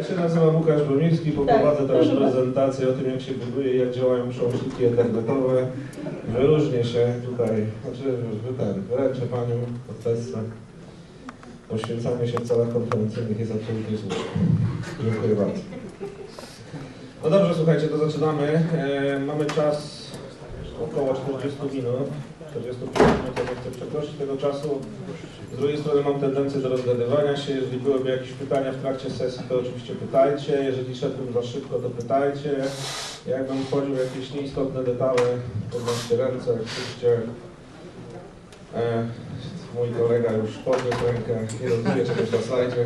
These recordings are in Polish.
Ja się nazywam Łukasz Bomirski, poprowadzę teraz prezentację o tym, jak się buduje i jak działają przełączniki internetowe. Wyróżnię się tutaj, wręczę Panią podpesę. Poświęcanie się w celach konferencyjnych jest absolutnie słuszne. Dziękuję bardzo. No dobrze, słuchajcie, to zaczynamy. Mamy czas około 40 minut. 45 minut, ja nie chcę przekroczyć tego czasu. Z drugiej strony mam tendencję do rozgadywania się. Jeżeli byłyby jakieś pytania w trakcie sesji, to oczywiście pytajcie. Jeżeli szedłbym za szybko, to pytajcie. Jakbym wchodził w jakieś nieistotne detale, podnoście ręce. Jak chcecie. Mój kolega już podniósł rękę, nie rozumie czegoś na slajdzie.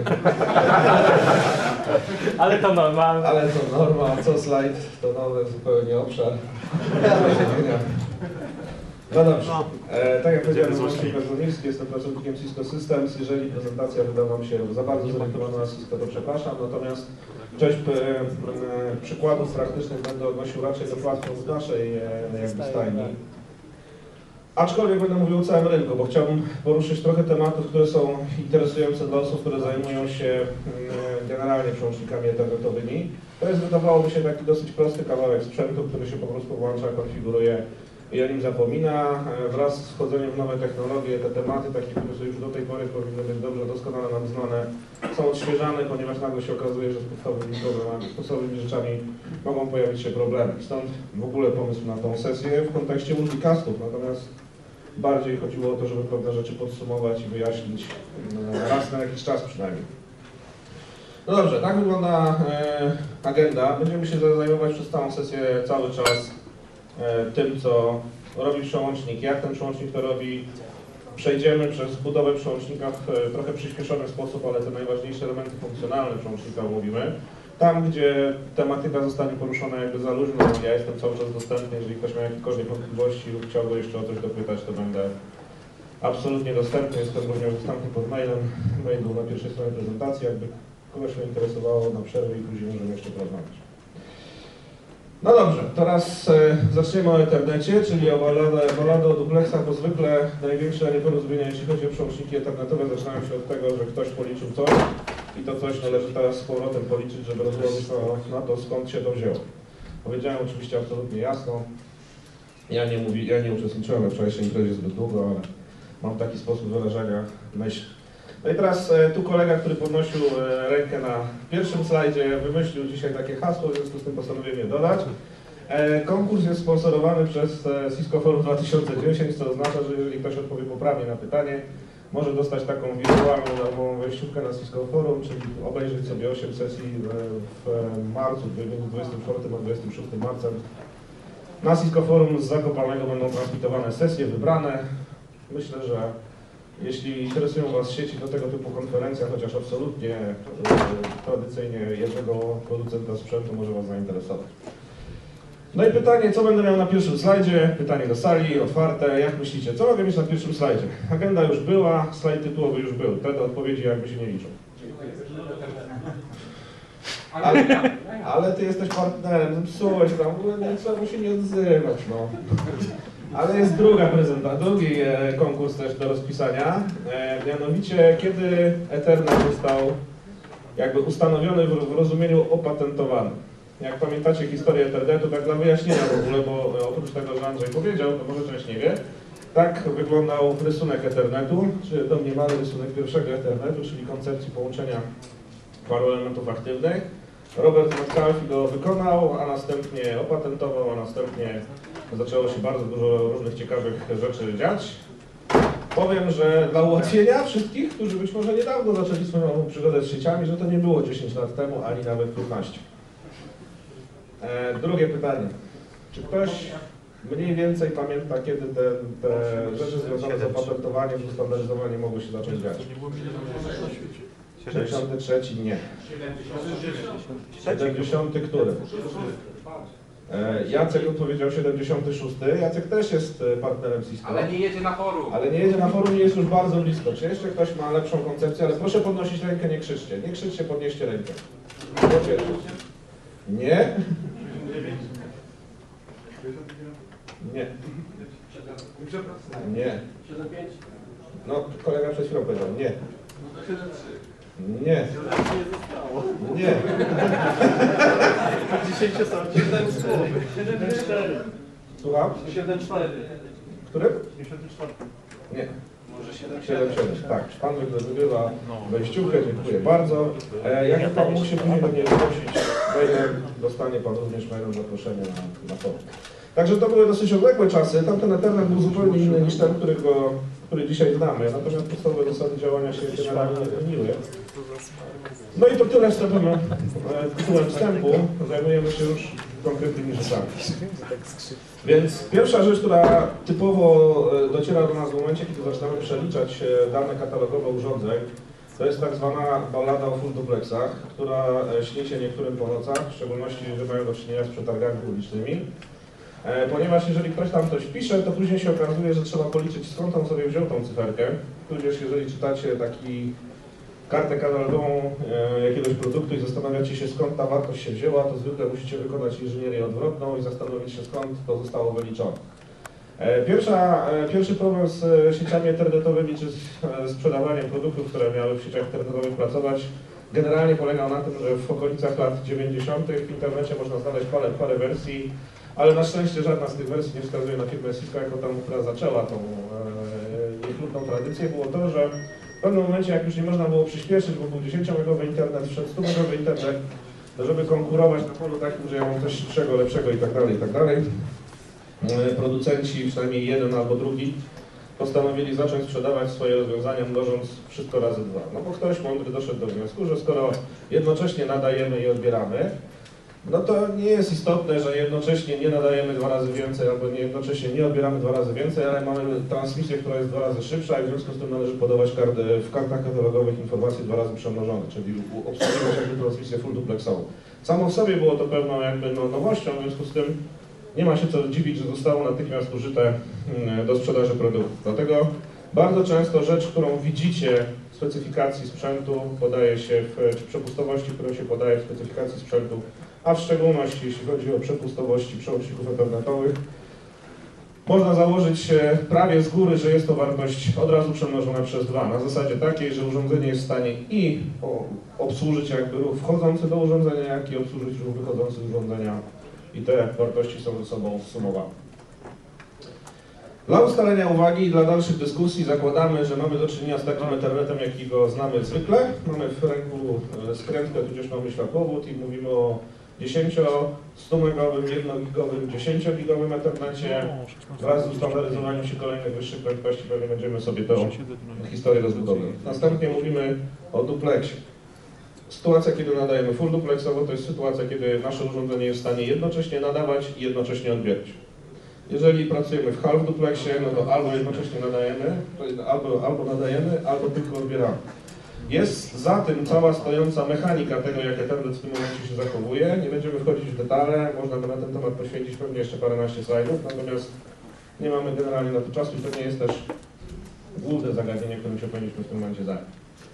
Ale to normalne. Ale to norma, co slajd to nowy zupełnie obszar. No dobrze, tak jak powiedziałem, nazywam się Łukasz Bomirski, jestem pracownikiem Cisco Systems. Jeżeli prezentacja wyda Wam się za bardzo zorientowana na Cisco, to przepraszam, natomiast część przykładów praktycznych będę odnosił raczej do platform w naszej jakby stajni. Aczkolwiek będę mówił o całym rynku, bo chciałbym poruszyć trochę tematów, które są interesujące dla osób, które zajmują się generalnie przełącznikami internetowymi. To jest, wydawałoby się, taki dosyć prosty kawałek sprzętu, który się po prostu włącza, konfiguruje i o nim zapomina. Wraz z wchodzeniem w nowe technologie te tematy, takie, które są już do tej pory powinny być dobrze, doskonale nam znane, są odświeżane, ponieważ nagle się okazuje, że z podstawowymi rzeczami mogą pojawić się problemy. Stąd w ogóle pomysł na tą sesję w kontekście multicastów. Natomiast bardziej chodziło o to, żeby pewne rzeczy podsumować i wyjaśnić raz na jakiś czas przynajmniej. No dobrze, tak wygląda agenda. Będziemy się zajmować przez całą sesję cały czas tym, co robi przełącznik, jak ten przełącznik to robi. Przejdziemy przez budowę przełącznika w trochę przyspieszony sposób, ale te najważniejsze elementy funkcjonalne przełącznika omówimy. Tam, gdzie tematyka zostanie poruszona jakby za luźno, ja jestem cały czas dostępny. Jeżeli ktoś ma jakiekolwiek wątpliwości lub chciałby jeszcze o coś dopytać, to będę absolutnie dostępny. Jestem również dostępny pod mailem. Mail był na pierwszej stronie prezentacji. Jakby kogoś mnie interesowało, na przerwę i później możemy jeszcze porozmawiać. No dobrze, teraz zaczniemy o Ethernecie, czyli o balladę o duplexach, bo zwykle największe nieporozumienia, jeśli chodzi o przełączniki internetowe, zaczynają się od tego, że ktoś policzył coś i to coś należy teraz z powrotem policzyć, żeby rozłożyć na to, skąd się to wzięło. Powiedziałem oczywiście absolutnie jasno, ja nie uczestniczyłem we wczorajszej imprezie zbyt długo, ale mam taki sposób wyrażania myśli. No i teraz tu kolega, który podnosił rękę na pierwszym slajdzie, wymyślił dzisiaj takie hasło, w związku z tym postanowiłem je dodać. Konkurs jest sponsorowany przez Cisco Forum 2010, co oznacza, że jeżeli ktoś odpowie poprawnie na pytanie, może dostać taką wirtualną darmową wejściówkę na Cisco Forum, czyli obejrzeć sobie 8 sesji w marcu, między 24 a 26 marca. Na Cisco Forum z Zakopanego będą transmitowane sesje wybrane. Myślę, że jeśli interesują Was sieci do tego typu konferencja, chociaż absolutnie tradycyjnie jednego producenta sprzętu może Was zainteresować. No i pytanie, co będę miał na pierwszym slajdzie? Pytanie do sali, otwarte. Jak myślicie, co mogę mieć na pierwszym slajdzie? Agenda już była, slajd tytułowy już był. Te odpowiedzi jakby się nie liczą. Ale Ty jesteś partnerem, zepsułeś tam, trzeba się nie odzywać, no. Ale jest druga prezentacja, drugi konkurs też do rozpisania, mianowicie kiedy Ethernet został jakby ustanowiony w rozumieniu opatentowanym. Jak pamiętacie historię Ethernetu, tak dla wyjaśnienia w ogóle, bo oprócz tego, że Andrzej powiedział, to może część nie wie, tak wyglądał rysunek Ethernetu, czy domniemany rysunek pierwszego Ethernetu, czyli koncepcji połączenia paru elementów aktywnych. Robert Metcalfe go wykonał, a następnie opatentował, a następnie zaczęło się bardzo dużo różnych ciekawych rzeczy dziać. Powiem, że dla ułatwienia wszystkich, którzy być może niedawno zaczęli swoją nową przygodę z sieciami, że to nie było 10 lat temu, ani nawet 15. Drugie pytanie. Czy ktoś mniej więcej pamięta, kiedy te rzeczy związane z opatentowaniem, z ustandaryzowaniem mogły się zacząć dziać? 73 nie. 70 który? Jacek odpowiedział 76. Jacek też jest partnerem Cisco. Ale nie jedzie na forum. Ale nie jedzie na forum i jest już bardzo blisko. Czy jeszcze ktoś ma lepszą koncepcję? Ale proszę podnosić rękę, nie krzyczcie. Nie krzyczcie, podnieście rękę. Nie? Nie. Nie. No, kolega przed chwilą powiedział nie. Nie. Nie. Dzisiaj się sam 7-4. Słucham? 7-4. Który? 54. Nie. Może 7-7. Tak, pan wygrywa wejściówkę, dziękuję bardzo. Jak pan mógł się później do mnie zgłosić mailem, dostanie pan również mailem zaproszenie na forum. Także to były dosyć odległe czasy. Tamten Ethernet był zupełnie inny niż ten, który dzisiaj znamy. Natomiast podstawowe zasady działania się generalnie nie zmieniły. No i to tyle wstępem, tytułem wstępu. Zajmujemy się już konkretnymi rzeczami. Więc pierwsza rzecz, która typowo dociera do nas w momencie, kiedy zaczynamy przeliczać dane katalogowe urządzeń, to jest tak zwana ballada o full duplexach, która śni się niektórym po nocach, w szczególności, że mają do czynienia z przetargami publicznymi. Ponieważ jeżeli ktoś tam coś pisze, to później się okazuje, że trzeba policzyć, skąd on sobie wziął tą cyferkę. Tudzież jeżeli czytacie kartę katalogową jakiegoś produktu i zastanawiacie się, skąd ta wartość się wzięła, to zwykle musicie wykonać inżynierię odwrotną i zastanowić się, skąd to zostało wyliczone. Pierwszy problem z sieciami internetowymi czy z sprzedawaniem produktów, które miały w sieciach internetowych pracować, generalnie polegał na tym, że w okolicach lat 90. w internecie można znaleźć parę wersji, ale na szczęście żadna z tych wersji nie wskazuje na firmę Cisco jako tą, która zaczęła tą niechlubną tradycję. Było to, że w pewnym momencie, jak już nie można było przyspieszyć, bo był 10-megowy internet, wszedł 100-megowy internet, to żeby konkurować na polu takim, że ja mam coś szybszego, lepszego i tak dalej, producenci, przynajmniej jeden albo drugi, postanowili zacząć sprzedawać swoje rozwiązania, mnożąc wszystko razy 2. No bo ktoś mądry doszedł do wniosku, że skoro jednocześnie nadajemy i odbieramy, no to nie jest istotne, że jednocześnie nie nadajemy 2 razy więcej, albo jednocześnie nie odbieramy 2 razy więcej, ale mamy transmisję, która jest 2 razy szybsza i w związku z tym należy podawać w kartach katalogowych informacje 2 razy przemnożone, czyli obsługiwać jakby transmisję full duplexową. Samo w sobie było to pewną jakby nowością, w związku z tym nie ma się co dziwić, że zostało natychmiast użyte do sprzedaży produktów. Dlatego bardzo często rzecz, którą widzicie w specyfikacji sprzętu, podaje się czy przepustowości, którą się podaje w specyfikacji sprzętu, a w szczególności jeśli chodzi o przepustowości przełączników internetowych, można założyć prawie z góry, że jest to wartość od razu przemnożona przez 2, na zasadzie takiej, że urządzenie jest w stanie i obsłużyć jakby ruch wchodzący do urządzenia, jak i obsłużyć ruch wychodzący z urządzenia i te wartości są ze sobą zsumowane. Dla ustalenia uwagi i dla dalszych dyskusji zakładamy, że mamy do czynienia z takim internetem, jakiego znamy zwykle. Mamy w ręku skrętkę, tudzież mamy światłowód i mówimy o 100-megowym, 1-gigowym, 10-gigowym internecie. Wraz z ustandaryzowaniem się kolejnych wyższych prędkości pewnie będziemy sobie tę historię rozbudowywać. Następnie mówimy o duplexie. Sytuacja, kiedy nadajemy full duplexowo, to jest sytuacja, kiedy nasze urządzenie jest w stanie jednocześnie nadawać i jednocześnie odbierać. Jeżeli pracujemy w half duplexie, no to albo jednocześnie nadajemy, albo nadajemy, albo tylko odbieramy. Jest za tym cała stojąca mechanika tego, jak Ethernet w tym momencie się zachowuje. Nie będziemy wchodzić w detale, można by na ten temat poświęcić pewnie jeszcze paręnaście slajdów, natomiast nie mamy generalnie na to czasu i to nie jest też główne zagadnienie, którym się powinniśmy w tym momencie zająć.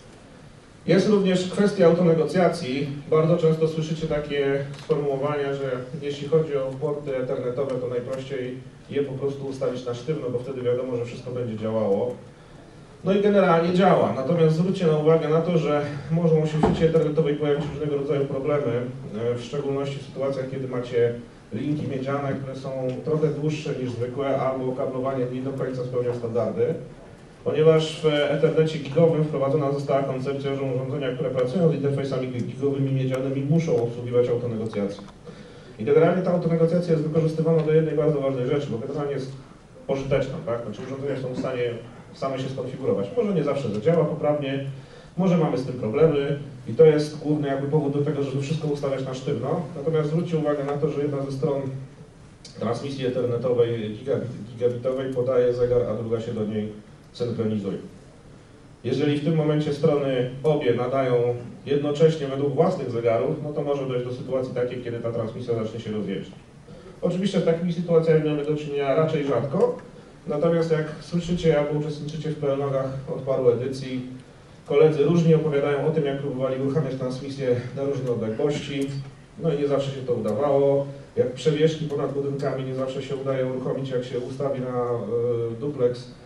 Jest również kwestia autonegocjacji. Bardzo często słyszycie takie sformułowania, że jeśli chodzi o porty internetowe, to najprościej je po prostu ustawić na sztywno, bo wtedy wiadomo, że wszystko będzie działało. No i generalnie działa. Natomiast zwróćcie uwagę na to, że mogą się w sieci internetowej pojawić różnego rodzaju problemy, w szczególności w sytuacjach, kiedy macie linki miedziane, które są trochę dłuższe niż zwykłe, albo kablowanie nie do końca spełnia standardy. Ponieważ w Ethernecie gigowym wprowadzona została koncepcja, że urządzenia, które pracują z interfejsami gigowymi miedzianymi, muszą obsługiwać autonegocjację. I generalnie ta autonegocjacja jest wykorzystywana do jednej bardzo ważnej rzeczy, bo generalnie jest pożyteczna, tak? Znaczy urządzenia są w stanie same się skonfigurować. Może nie zawsze zadziała poprawnie, może mamy z tym problemy i to jest główny jakby powód do tego, żeby wszystko ustawiać na sztywno. Natomiast zwróćcie uwagę na to, że jedna ze stron transmisji ethernetowej gigabitowej podaje zegar, a druga się do niej synchronizuje. Jeżeli w tym momencie strony obie nadają jednocześnie według własnych zegarów, no to może dojść do sytuacji takiej, kiedy ta transmisja zacznie się rozjeżdżać. Oczywiście z takimi sytuacjami mamy do czynienia raczej rzadko, natomiast jak słyszycie albo uczestniczycie w PLNOG-ach od paru edycji, koledzy różnie opowiadają o tym, jak próbowali uruchamiać transmisję na różne odległości, no i nie zawsze się to udawało. Jak przewieszki ponad budynkami nie zawsze się udaje uruchomić, jak się ustawi na duplex.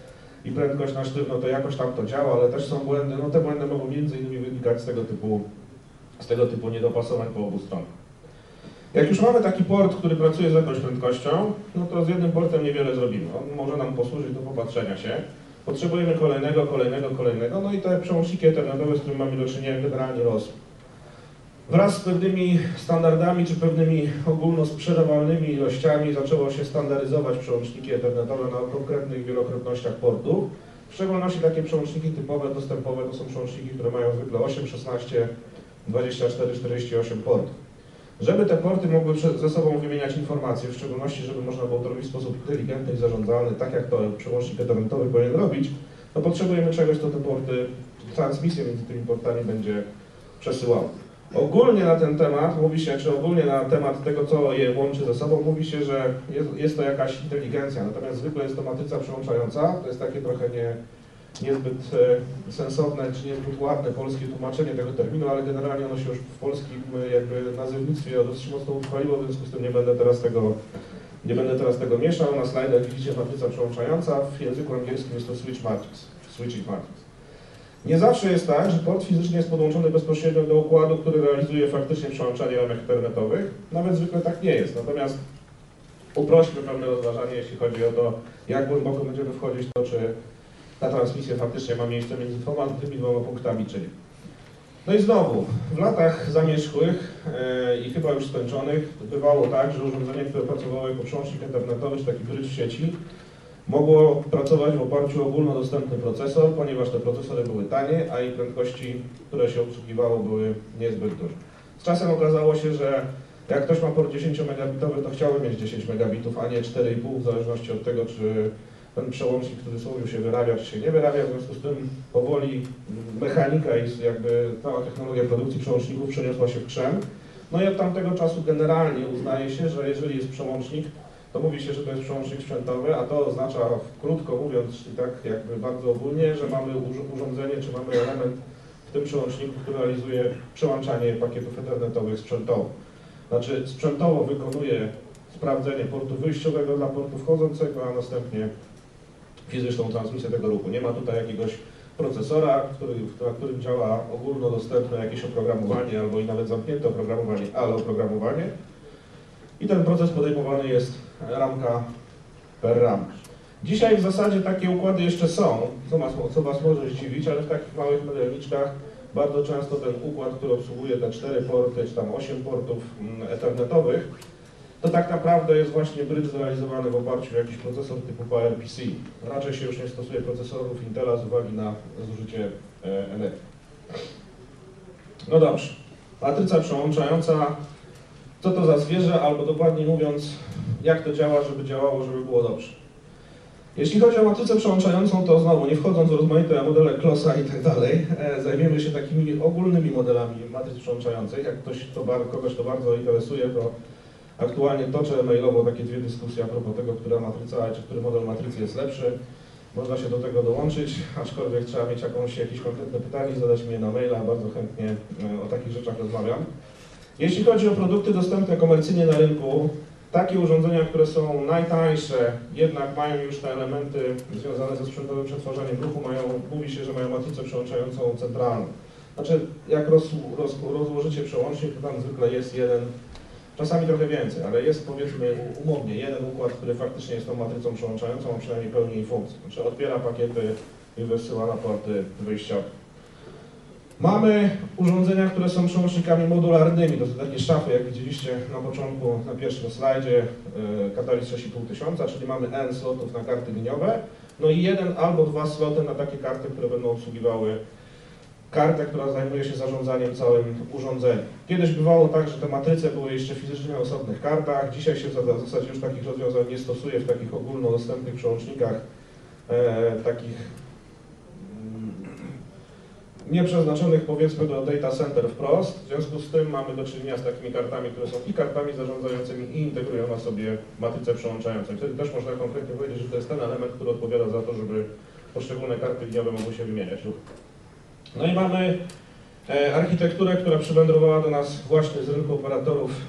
i prędkość na sztywno, to jakoś tam to działa, ale też są błędy. No te błędy mogą m.in. wynikać z tego typu niedopasowań po obu stronach. Jak już mamy taki port, który pracuje z jakąś prędkością, no to z jednym portem niewiele zrobimy. On może nam posłużyć do popatrzenia się. Potrzebujemy kolejnego, no i te przełączniki ethernetowe, z którymi mamy do czynienia, generalnie rosły. Wraz z pewnymi standardami czy pewnymi ogólnosprzedawalnymi ilościami zaczęło się standaryzować przełączniki ethernetowe na konkretnych wielokrotnościach portów. W szczególności takie przełączniki typowe, dostępowe to są przełączniki, które mają zwykle 8, 16, 24, 48 portów. Żeby te porty mogły ze sobą wymieniać informacje, w szczególności żeby można było to robić w sposób inteligentny i zarządzalny, tak jak to przełącznik ethernetowy powinien robić, to potrzebujemy czegoś, co te porty, transmisję między tymi portami będzie przesyłało. Ogólnie na ten temat mówi się, czy ogólnie na temat tego, co je łączy ze sobą, mówi się, że jest to jakaś inteligencja, natomiast zwykle jest to matryca przełączająca, to jest takie trochę niezbyt sensowne, czy niezbyt ładne polskie tłumaczenie tego terminu, ale generalnie ono się już w polskim jakby nazewnictwie dosyć mocno utrwaliło, w związku z tym nie będę teraz tego mieszał. Na slajdach widzicie matryca przełączająca, w języku angielskim jest to switching matrix. Nie zawsze jest tak, że port fizycznie jest podłączony bezpośrednio do układu, który realizuje faktycznie przełączanie ramek ethernetowych. Nawet zwykle tak nie jest. Natomiast uprośćmy pewne rozważanie, jeśli chodzi o to, jak głęboko będziemy wchodzić w to, czy ta transmisja faktycznie ma miejsce między tymi dwoma punktami, czy nie. No i znowu, w latach zamierzchłych i chyba już skończonych bywało tak, że urządzenie, które pracowało jako przełącznik ethernetowy, czy taki bridge w sieci, mogło pracować w oparciu o ogólnodostępny procesor, ponieważ te procesory były tanie, a i prędkości, które się obsługiwało, były niezbyt duże. Z czasem okazało się, że jak ktoś ma port 10 megabitowy, to chciałby mieć 10 megabitów, a nie 4,5, w zależności od tego, czy ten przełącznik w cudzysłowie się wyrabia, czy się nie wyrabia. W związku z tym powoli mechanika i jakby cała technologia produkcji przełączników przeniosła się w krzem. No i od tamtego czasu generalnie uznaje się, że jeżeli jest przełącznik, to mówi się, że to jest przełącznik sprzętowy, a to oznacza, krótko mówiąc, i tak jakby bardzo ogólnie, że mamy urządzenie, czy mamy element w tym przełączniku, który realizuje przełączanie pakietów ethernetowych sprzętowo. Znaczy sprzętowo wykonuje sprawdzenie portu wyjściowego dla portu wchodzącego, a następnie fizyczną transmisję tego ruchu. Nie ma tutaj jakiegoś procesora, na którym działa ogólnodostępne jakieś oprogramowanie, albo i nawet zamknięte oprogramowanie, ale oprogramowanie. I ten proces podejmowany jest ramka per ramka. Dzisiaj w zasadzie takie układy jeszcze są, co Was może zdziwić, ale w takich małych modelniczkach bardzo często ten układ, który obsługuje te 4 porty, czy tam 8 portów ethernetowych, to tak naprawdę jest właśnie bridge zrealizowany w oparciu o jakiś procesor typu PowerPC. Raczej się już nie stosuje procesorów Intela z uwagi na zużycie energii. No dobrze, matryca przełączająca. Co to za zwierzę, albo dokładniej mówiąc, jak to działa, żeby działało, żeby było dobrze. Jeśli chodzi o matrycę przełączającą, to znowu, nie wchodząc w rozmaite modele Klossa i tak dalej, zajmiemy się takimi ogólnymi modelami matryc przełączających. Jak kogoś to bardzo interesuje, to aktualnie toczę mailowo takie dwie dyskusje a propos tego, która matryca, czy który model matrycy jest lepszy. Można się do tego dołączyć, aczkolwiek trzeba mieć jakieś konkretne pytanie, zadać mi je na maila, bardzo chętnie o takich rzeczach rozmawiam. Jeśli chodzi o produkty dostępne komercyjnie na rynku, takie urządzenia, które są najtańsze, jednak mają już te elementy związane ze sprzętowym przetwarzaniem ruchu, mówi się, że mają matrycę przełączającą centralną. Znaczy, jak rozłożycie przełącznik, to tam zwykle jest jeden, czasami trochę więcej, ale jest powiedzmy umownie jeden układ, który faktycznie jest tą matrycą przełączającą, a przynajmniej pełni jej funkcję. Znaczy odbiera pakiety i wysyła na porty wyjściowe. Mamy urządzenia, które są przełącznikami modularnymi, to są takie szafy, jak widzieliście na początku, na pierwszym slajdzie, Catalyst 6500, czyli mamy N slotów na karty liniowe, no i jeden albo dwa sloty na takie karty, które będą obsługiwały kartę, która zajmuje się zarządzaniem całym urządzeniem. Kiedyś bywało tak, że te matryce były jeszcze fizycznie na osobnych kartach, dzisiaj się w zasadzie już takich rozwiązań nie stosuje w takich ogólnodostępnych przełącznikach, takich nieprzeznaczonych powiedzmy do data center wprost. W związku z tym mamy do czynienia z takimi kartami, które są i kartami zarządzającymi i integrują na sobie matrycę przełączającą. Wtedy też można konkretnie powiedzieć, że to jest ten element, który odpowiada za to, żeby poszczególne karty liniowe mogły się wymieniać. No i mamy architekturę, która przywędrowała do nas właśnie z rynku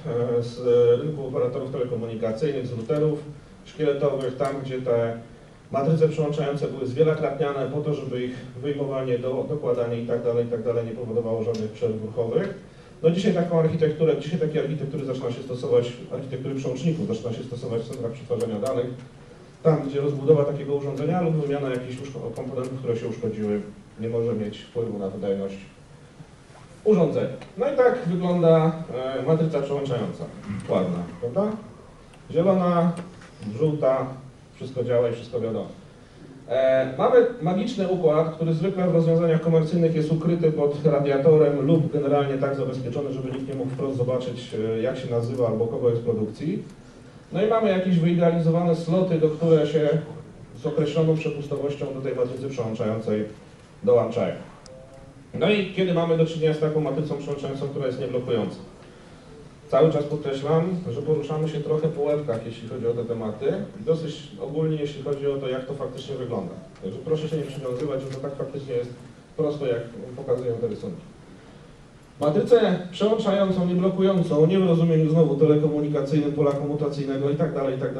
operatorów telekomunikacyjnych, z routerów szkieletowych, tam gdzie te Matryce przełączające były zwielokrotniane po to, żeby ich wyjmowanie, dokładanie i tak dalej nie powodowało żadnych przerw ruchowych. No dzisiaj takie architektury zaczyna się stosować, architektury przełączników zaczyna się stosować w centrach przetwarzania danych, tam gdzie rozbudowa takiego urządzenia lub wymiana jakichś komponentów, które się uszkodziły, nie może mieć wpływu na wydajność urządzenia. No i tak wygląda matryca przełączająca. Ładna, prawda? Zielona, żółta, wszystko działa i wszystko wiadomo. Mamy magiczny układ, który zwykle w rozwiązaniach komercyjnych jest ukryty pod radiatorem lub generalnie tak zabezpieczony, żeby nikt nie mógł wprost zobaczyć, jak się nazywa albo kogo jest w produkcji. No i mamy jakieś wyidealizowane sloty, do które się z określoną przepustowością do tej matrycy przełączającej dołączają. No i kiedy mamy do czynienia z taką matrycą przełączającą, która jest nieblokująca? Cały czas podkreślam, że poruszamy się trochę po łebkach, jeśli chodzi o te tematy, i dosyć ogólnie, jeśli chodzi o to, jak to faktycznie wygląda. Także proszę się nie przywiązywać, że to tak faktycznie jest prosto, jak pokazują te rysunki. Matrycę przełączającą, nieblokującą, nie w rozumieniu znowu telekomunikacyjnym, pola komutacyjnego itd.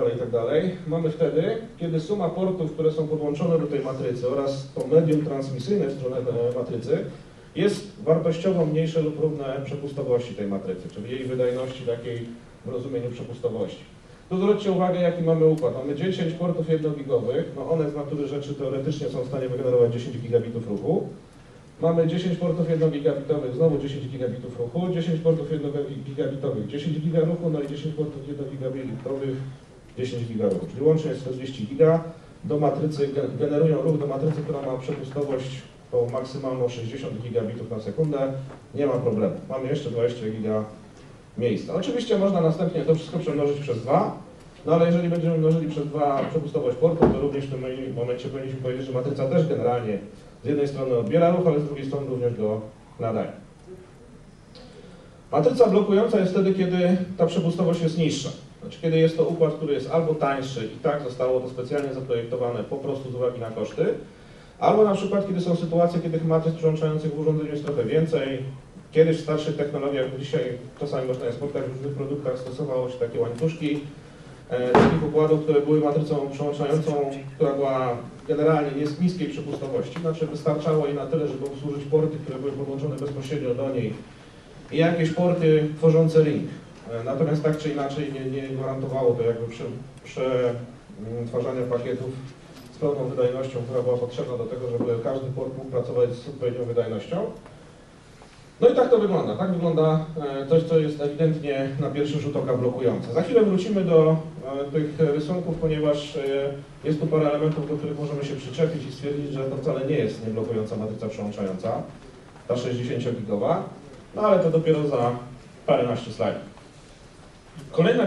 Mamy wtedy, kiedy suma portów, które są podłączone do tej matrycy oraz to medium transmisyjne w stronę matrycy jest wartościowo mniejsze lub równe przepustowości tej matrycy, czyli jej wydajności takiej w rozumieniu przepustowości. Tu zwróćcie uwagę, jaki mamy układ. Mamy 10 portów 1-gigowych, no one z natury rzeczy teoretycznie są w stanie wygenerować 10 gigabitów ruchu. Mamy 10 portów 1-gigabitowych, znowu 10 gigabitów ruchu, 10 portów 1-gigabitowych, 10 giga ruchu, no i 10 portów 1-gigabitowych, 10 giga ruchu, czyli łącznie jest 40 giga. Do matrycy, generują ruch do matrycy, która ma przepustowość tą maksymalną 60 gigabitów na sekundę, nie ma problemu. Mamy jeszcze 20 giga miejsca. Oczywiście można następnie to wszystko przemnożyć przez 2, no ale jeżeli będziemy mnożyli przez 2 przepustowość portów, to również w tym momencie powinniśmy powiedzieć, że matryca też generalnie z jednej strony odbiera ruch, ale z drugiej strony również go nadaje. Matryca blokująca jest wtedy, kiedy ta przepustowość jest niższa. Znaczy, kiedy jest to układ, który jest albo tańszy i tak zostało to specjalnie zaprojektowane po prostu z uwagi na koszty, albo na przykład, kiedy są sytuacje, kiedy matryc przełączających w urządzeniu jest trochę więcej. Kiedyś w starszych technologiach, dzisiaj czasami można je spotkać w różnych produktach, stosowało się takie łańcuszki takich układów, które były matrycą przełączającą, która była generalnie z niskiej przepustowości, znaczy wystarczało jej na tyle, żeby obsłużyć porty, które były podłączone bezpośrednio do niej i jakieś porty tworzące ring. Natomiast tak czy inaczej nie gwarantowało to jakby przetwarzania pakietów z pełną wydajnością, która była potrzebna do tego, żeby każdy port mógł pracować z odpowiednią wydajnością. No i tak to wygląda. Tak wygląda coś, co jest ewidentnie na pierwszy rzut oka blokujące. Za chwilę wrócimy do tych rysunków, ponieważ jest tu parę elementów, do których możemy się przyczepić i stwierdzić, że to wcale nie jest nieblokująca matryca przełączająca, ta 60-gigowa, no ale to dopiero za paręnaście slajdów. Kolejna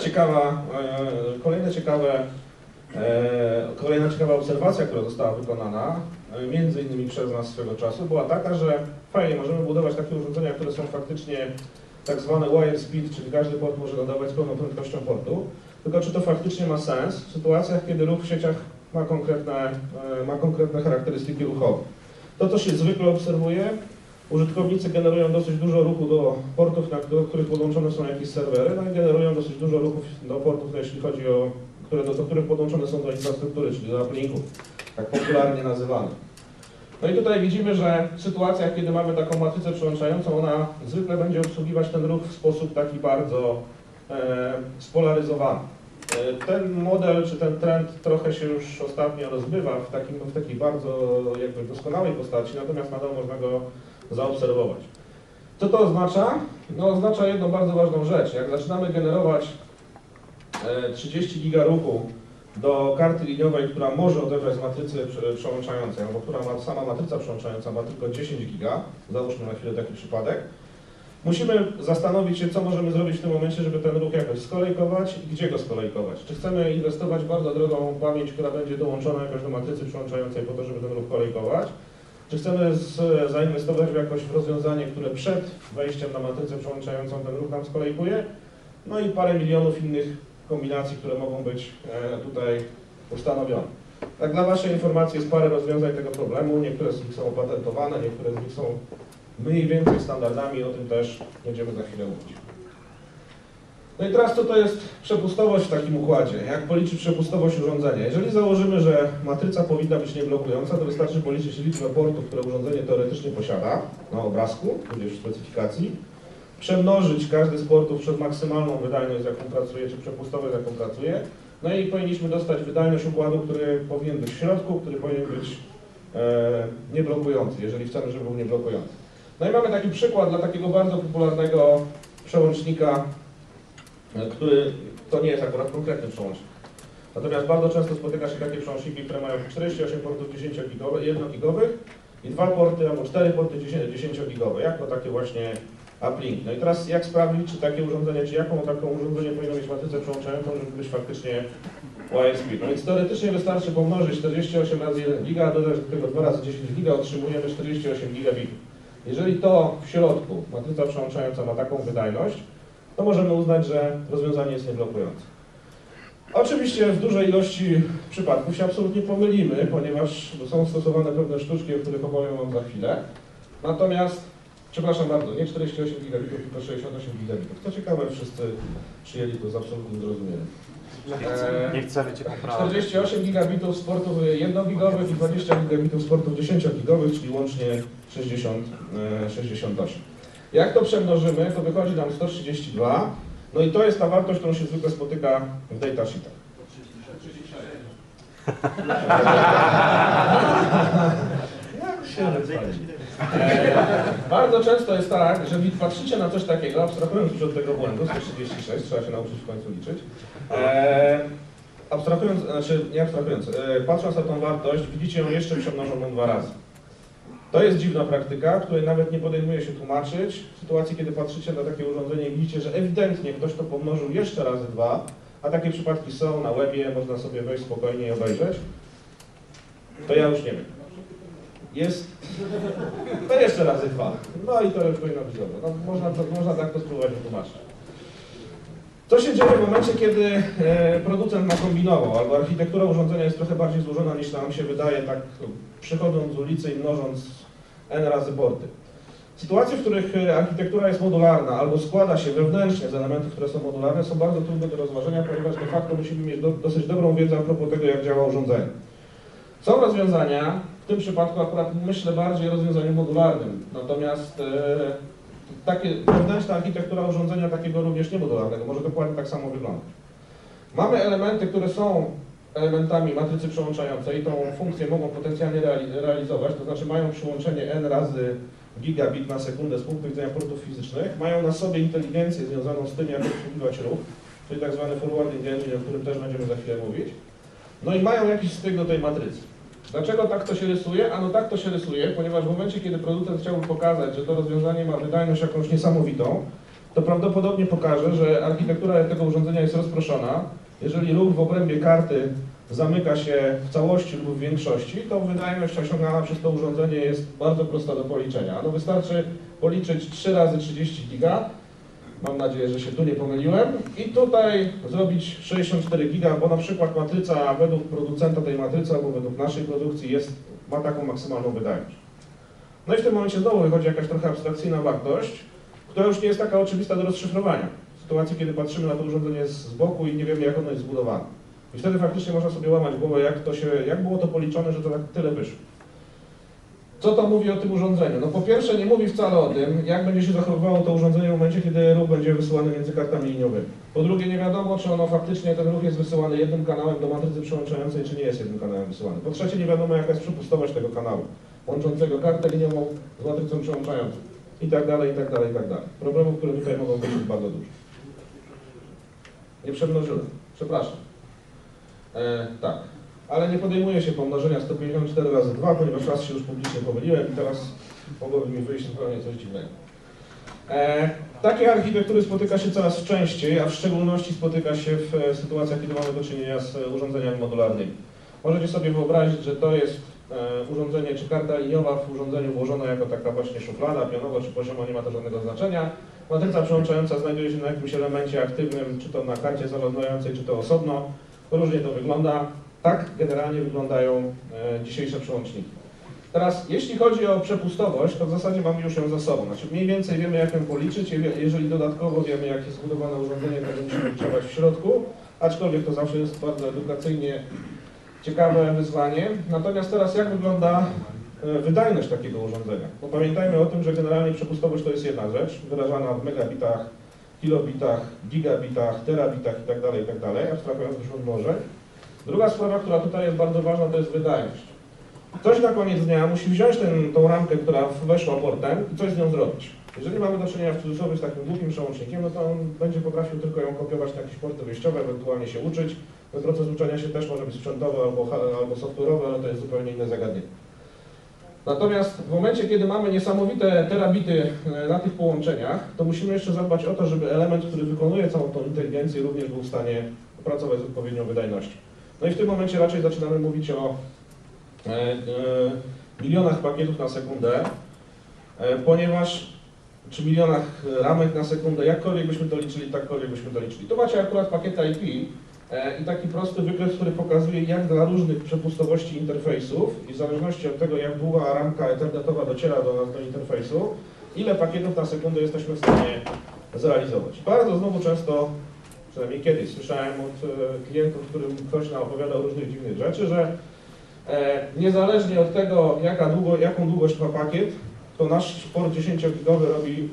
ciekawa obserwacja, która została wykonana, między innymi przez nas swego czasu, była taka, że fajnie, możemy budować takie urządzenia, które są faktycznie tak zwane wire speed, czyli każdy port może nadawać z pełną prędkością portu, tylko czy to faktycznie ma sens w sytuacjach, kiedy ruch w sieciach ma konkretne charakterystyki ruchowe. To, co się zwykle obserwuje, użytkownicy generują dosyć dużo ruchu do portów, do których podłączone są jakieś serwery, no i generują dosyć dużo ruchów do portów, jeśli chodzi o do których podłączone są do infrastruktury, czyli do uplinków, tak popularnie nazywane. No i tutaj widzimy, że w sytuacjach, kiedy mamy taką matrycę przełączającą, ona zwykle będzie obsługiwać ten ruch w sposób taki bardzo spolaryzowany. Ten model, czy ten trend trochę się już ostatnio rozbywa w takiej bardzo jakby doskonałej postaci, natomiast nadal można go zaobserwować. Co to oznacza? No oznacza jedną bardzo ważną rzecz. Jak zaczynamy generować 30 giga ruchu do karty liniowej, która może odebrać z matrycy przełączającej, albo która ma sama matryca przełączająca ma tylko 10 giga, załóżmy na chwilę taki przypadek, musimy zastanowić się, co możemy zrobić w tym momencie, żeby ten ruch jakoś skolejkować i gdzie go skolejkować. Czy chcemy inwestować w bardzo drogą pamięć, która będzie dołączona jakoś do matrycy przełączającej po to, żeby ten ruch kolejkować? Czy chcemy zainwestować w rozwiązanie, które przed wejściem na matrycę przełączającą ten ruch nam skolejkuje? No i parę milionów innych kombinacji, które mogą być tutaj ustanowione. Tak dla Waszej informacji jest parę rozwiązań tego problemu, niektóre z nich są opatentowane, niektóre z nich są mniej więcej standardami, o tym też będziemy za chwilę mówić. No i teraz co to jest przepustowość w takim układzie? Jak policzyć przepustowość urządzenia? Jeżeli założymy, że matryca powinna być nieblokująca, to wystarczy policzyć liczbę portów, które urządzenie teoretycznie posiada na obrazku, tudzież w specyfikacji, przemnożyć każdy z portów przez maksymalną wydajność, z jaką pracuje, czy przepustowość, z jaką pracuje, no i powinniśmy dostać wydajność układu, który powinien być w środku, który powinien być nieblokujący, jeżeli chcemy, żeby był nieblokujący. No i mamy taki przykład dla takiego bardzo popularnego przełącznika, który to nie jest akurat konkretny przełącznik. Natomiast bardzo często spotyka się takie przełączniki, które mają 48 portów 1-gigowych i 2 porty albo 4 porty 10-gigowe, jako takie właśnie uplink. No i teraz jak sprawdzić, czy takie urządzenie, czy jaką taką urządzenie powinno mieć matrycę przełączającą, żeby być faktycznie YSP. No więc teoretycznie wystarczy pomnożyć 48 razy 1 giga, dodać do tego 2 razy 10 giga, otrzymujemy 48 gigabitów. Jeżeli to w środku matryca przełączająca ma taką wydajność, to możemy uznać, że rozwiązanie jest nieblokujące. Oczywiście w dużej ilości przypadków się absolutnie pomylimy, ponieważ są stosowane pewne sztuczki, o których opowiem Wam za chwilę. Natomiast, przepraszam bardzo, nie 48 gigabitów, tylko 68 gigabitów. Co ciekawe, wszyscy przyjęli to z absolutnym zrozumieniem. Nie chcemy Cię poprawić. 48 gigabitów z portów 1-gigowych i 20 gigabitów z portów 10-gigowych, czyli łącznie 68. Jak to przemnożymy, to wychodzi nam 132, no i to jest ta wartość, którą się zwykle spotyka w datasheetach. Bardzo często jest tak, że patrzycie na coś takiego, abstrahując już od tego błędu, 136, trzeba się nauczyć w końcu liczyć. Abstrahując, znaczy nie abstrahując, patrząc na tą wartość, widzicie ją jeszcze przemnożoną 2 razy. To jest dziwna praktyka, której nawet nie podejmuje się tłumaczyć. W sytuacji, kiedy patrzycie na takie urządzenie i widzicie, że ewidentnie ktoś to pomnożył jeszcze razy 2, a takie przypadki są na webie, można sobie wejść spokojnie i obejrzeć, to ja już nie wiem. Jest to jeszcze razy 2. No i to już powinno być dobre. No, można tak to spróbować wytłumaczyć. Co się dzieje w momencie, kiedy producent nakombinował, albo architektura urządzenia jest trochę bardziej złożona niż nam się wydaje, tak przychodząc z ulicy i mnożąc n razy porty. Sytuacje, w których architektura jest modularna albo składa się wewnętrznie z elementów, które są modularne, są bardzo trudne do rozważenia, ponieważ de facto musimy mieć dosyć dobrą wiedzę a propos tego, jak działa urządzenie. Są rozwiązania, w tym przypadku akurat myślę bardziej o rozwiązaniu modularnym, natomiast takie wewnętrzna architektura urządzenia takiego również niemodularnego może dokładnie tak samo wyglądać. Mamy elementy, które są elementami matrycy przełączającej, tą funkcję mogą potencjalnie realizować, to znaczy mają przyłączenie n razy gigabit na sekundę z punktu widzenia portów fizycznych, mają na sobie inteligencję związaną z tym, jak obsługiwać ruch, czyli tak zwany forwarding engine, o którym też będziemy za chwilę mówić. No i mają jakiś styk do tej matrycy. Dlaczego tak to się rysuje? Ano tak to się rysuje, ponieważ w momencie, kiedy producent chciałby pokazać, że to rozwiązanie ma wydajność jakąś niesamowitą, to prawdopodobnie pokaże, że architektura tego urządzenia jest rozproszona. Jeżeli ruch w obrębie karty zamyka się w całości lub w większości, to wydajność osiągana przez to urządzenie jest bardzo prosta do policzenia. No wystarczy policzyć 3 razy 30 giga, mam nadzieję, że się tu nie pomyliłem, i tutaj zrobić 64 giga, bo na przykład matryca według producenta tej matrycy albo według naszej produkcji ma taką maksymalną wydajność. No i w tym momencie znowu wychodzi jakaś trochę abstrakcyjna wartość, która już nie jest taka oczywista do rozszyfrowania. W sytuacji, kiedy patrzymy na to urządzenie z boku i nie wiemy, jak ono jest zbudowane. I wtedy faktycznie można sobie łamać głowę, jak było to policzone, że to tak tyle wyszło. Co to mówi o tym urządzeniu? No po pierwsze nie mówi wcale o tym, jak będzie się zachowywało to urządzenie w momencie, kiedy ruch będzie wysyłany między kartami liniowymi. Po drugie nie wiadomo, czy ono faktycznie, ten ruch jest wysyłany jednym kanałem do matrycy przełączającej, czy nie jest jednym kanałem wysyłany. Po trzecie nie wiadomo, jaka jest przepustowość tego kanału, łączącego kartę liniową z matrycą przełączającą. I tak dalej, i tak dalej, i tak dalej. Problemów, które tutaj mogą być, jest bardzo dużo. Nie przemnożyłem. Przepraszam. Tak. Ale nie podejmuje się pomnożenia 154 razy 2, ponieważ raz się już publicznie pomyliłem i teraz mogłoby mi wyjść zupełnie coś dziwnego. Takie architektury spotyka się coraz częściej, a w szczególności spotyka się w sytuacjach, kiedy mamy do czynienia z urządzeniami modularnymi. Możecie sobie wyobrazić, że to jest urządzenie czy karta liniowa w urządzeniu włożona jako taka właśnie szuflada, pionowo czy poziomo, nie ma to żadnego znaczenia. Matryca przełączająca znajduje się na jakimś elemencie aktywnym, czy to na karcie zarządzającej, czy to osobno. Różnie to wygląda. Tak generalnie wyglądają dzisiejsze przełączniki. Teraz, jeśli chodzi o przepustowość, to w zasadzie mamy już ją za sobą. Znaczy mniej więcej wiemy, jak ją policzyć, jeżeli dodatkowo wiemy, jak jest zbudowane urządzenie, to będziemy liczyć w środku, aczkolwiek to zawsze jest bardzo edukacyjnie ciekawe wyzwanie. Natomiast teraz jak wygląda wydajność takiego urządzenia? Bo pamiętajmy o tym, że generalnie przepustowość to jest jedna rzecz, wyrażana w megabitach, kilobitach, gigabitach, terabitach itd., abstrahując już od mnożeń. Druga sprawa, która tutaj jest bardzo ważna, to jest wydajność. Ktoś na koniec dnia musi wziąć tą ramkę, która weszła portem i coś z nią zrobić. Jeżeli mamy do czynienia w cudzysłowie z takim głupim przełącznikiem, no to on będzie potrafił tylko ją kopiować na jakieś porty wyjściowe, ewentualnie się uczyć. Ten proces uczenia się też może być sprzętowy albo software'owy, ale to jest zupełnie inne zagadnienie. Natomiast w momencie, kiedy mamy niesamowite terabity na tych połączeniach, to musimy jeszcze zadbać o to, żeby element, który wykonuje całą tą inteligencję, również był w stanie pracować z odpowiednią wydajnością. No i w tym momencie raczej zaczynamy mówić o milionach pakietów na sekundę, ponieważ, czy milionach ramek na sekundę, jakkolwiek byśmy to liczyli, takkolwiek byśmy to liczyli. Tu macie akurat pakiety IP i taki prosty wykres, który pokazuje, jak dla różnych przepustowości interfejsów i w zależności od tego, jak długa ramka ethernetowa dociera do nas do interfejsu, ile pakietów na sekundę jesteśmy w stanie zrealizować. Bardzo znowu często, przynajmniej kiedyś, słyszałem od klientów, którym ktoś nam opowiadał różnych dziwnych rzeczy, że niezależnie od tego, jaką długość ma pakiet, to nasz port 10-gigowy robi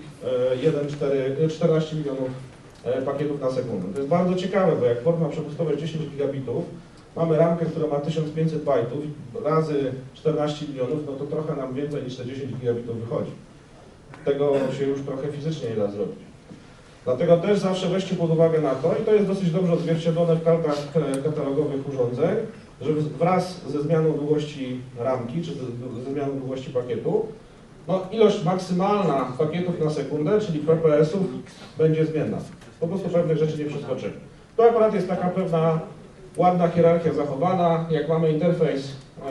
14 milionów pakietów na sekundę. To jest bardzo ciekawe, bo jak port ma przepustowość 10 gigabitów, mamy ramkę, która ma 1500 bajtów, razy 14 milionów, no to trochę nam więcej niż te 10 gigabitów wychodzi. Tego się już trochę fizycznie nie da zrobić. Dlatego też zawsze weźcie pod uwagę na to, i to jest dosyć dobrze odzwierciedlone w kartach katalogowych urządzeń, że wraz ze zmianą długości ramki, czy ze zmianą długości pakietu, no ilość maksymalna pakietów na sekundę, czyli PPS-ów, będzie zmienna. Po prostu pewnych rzeczy nie przeskoczymy. To akurat jest taka pewna ładna hierarchia zachowana. Jak mamy interfejs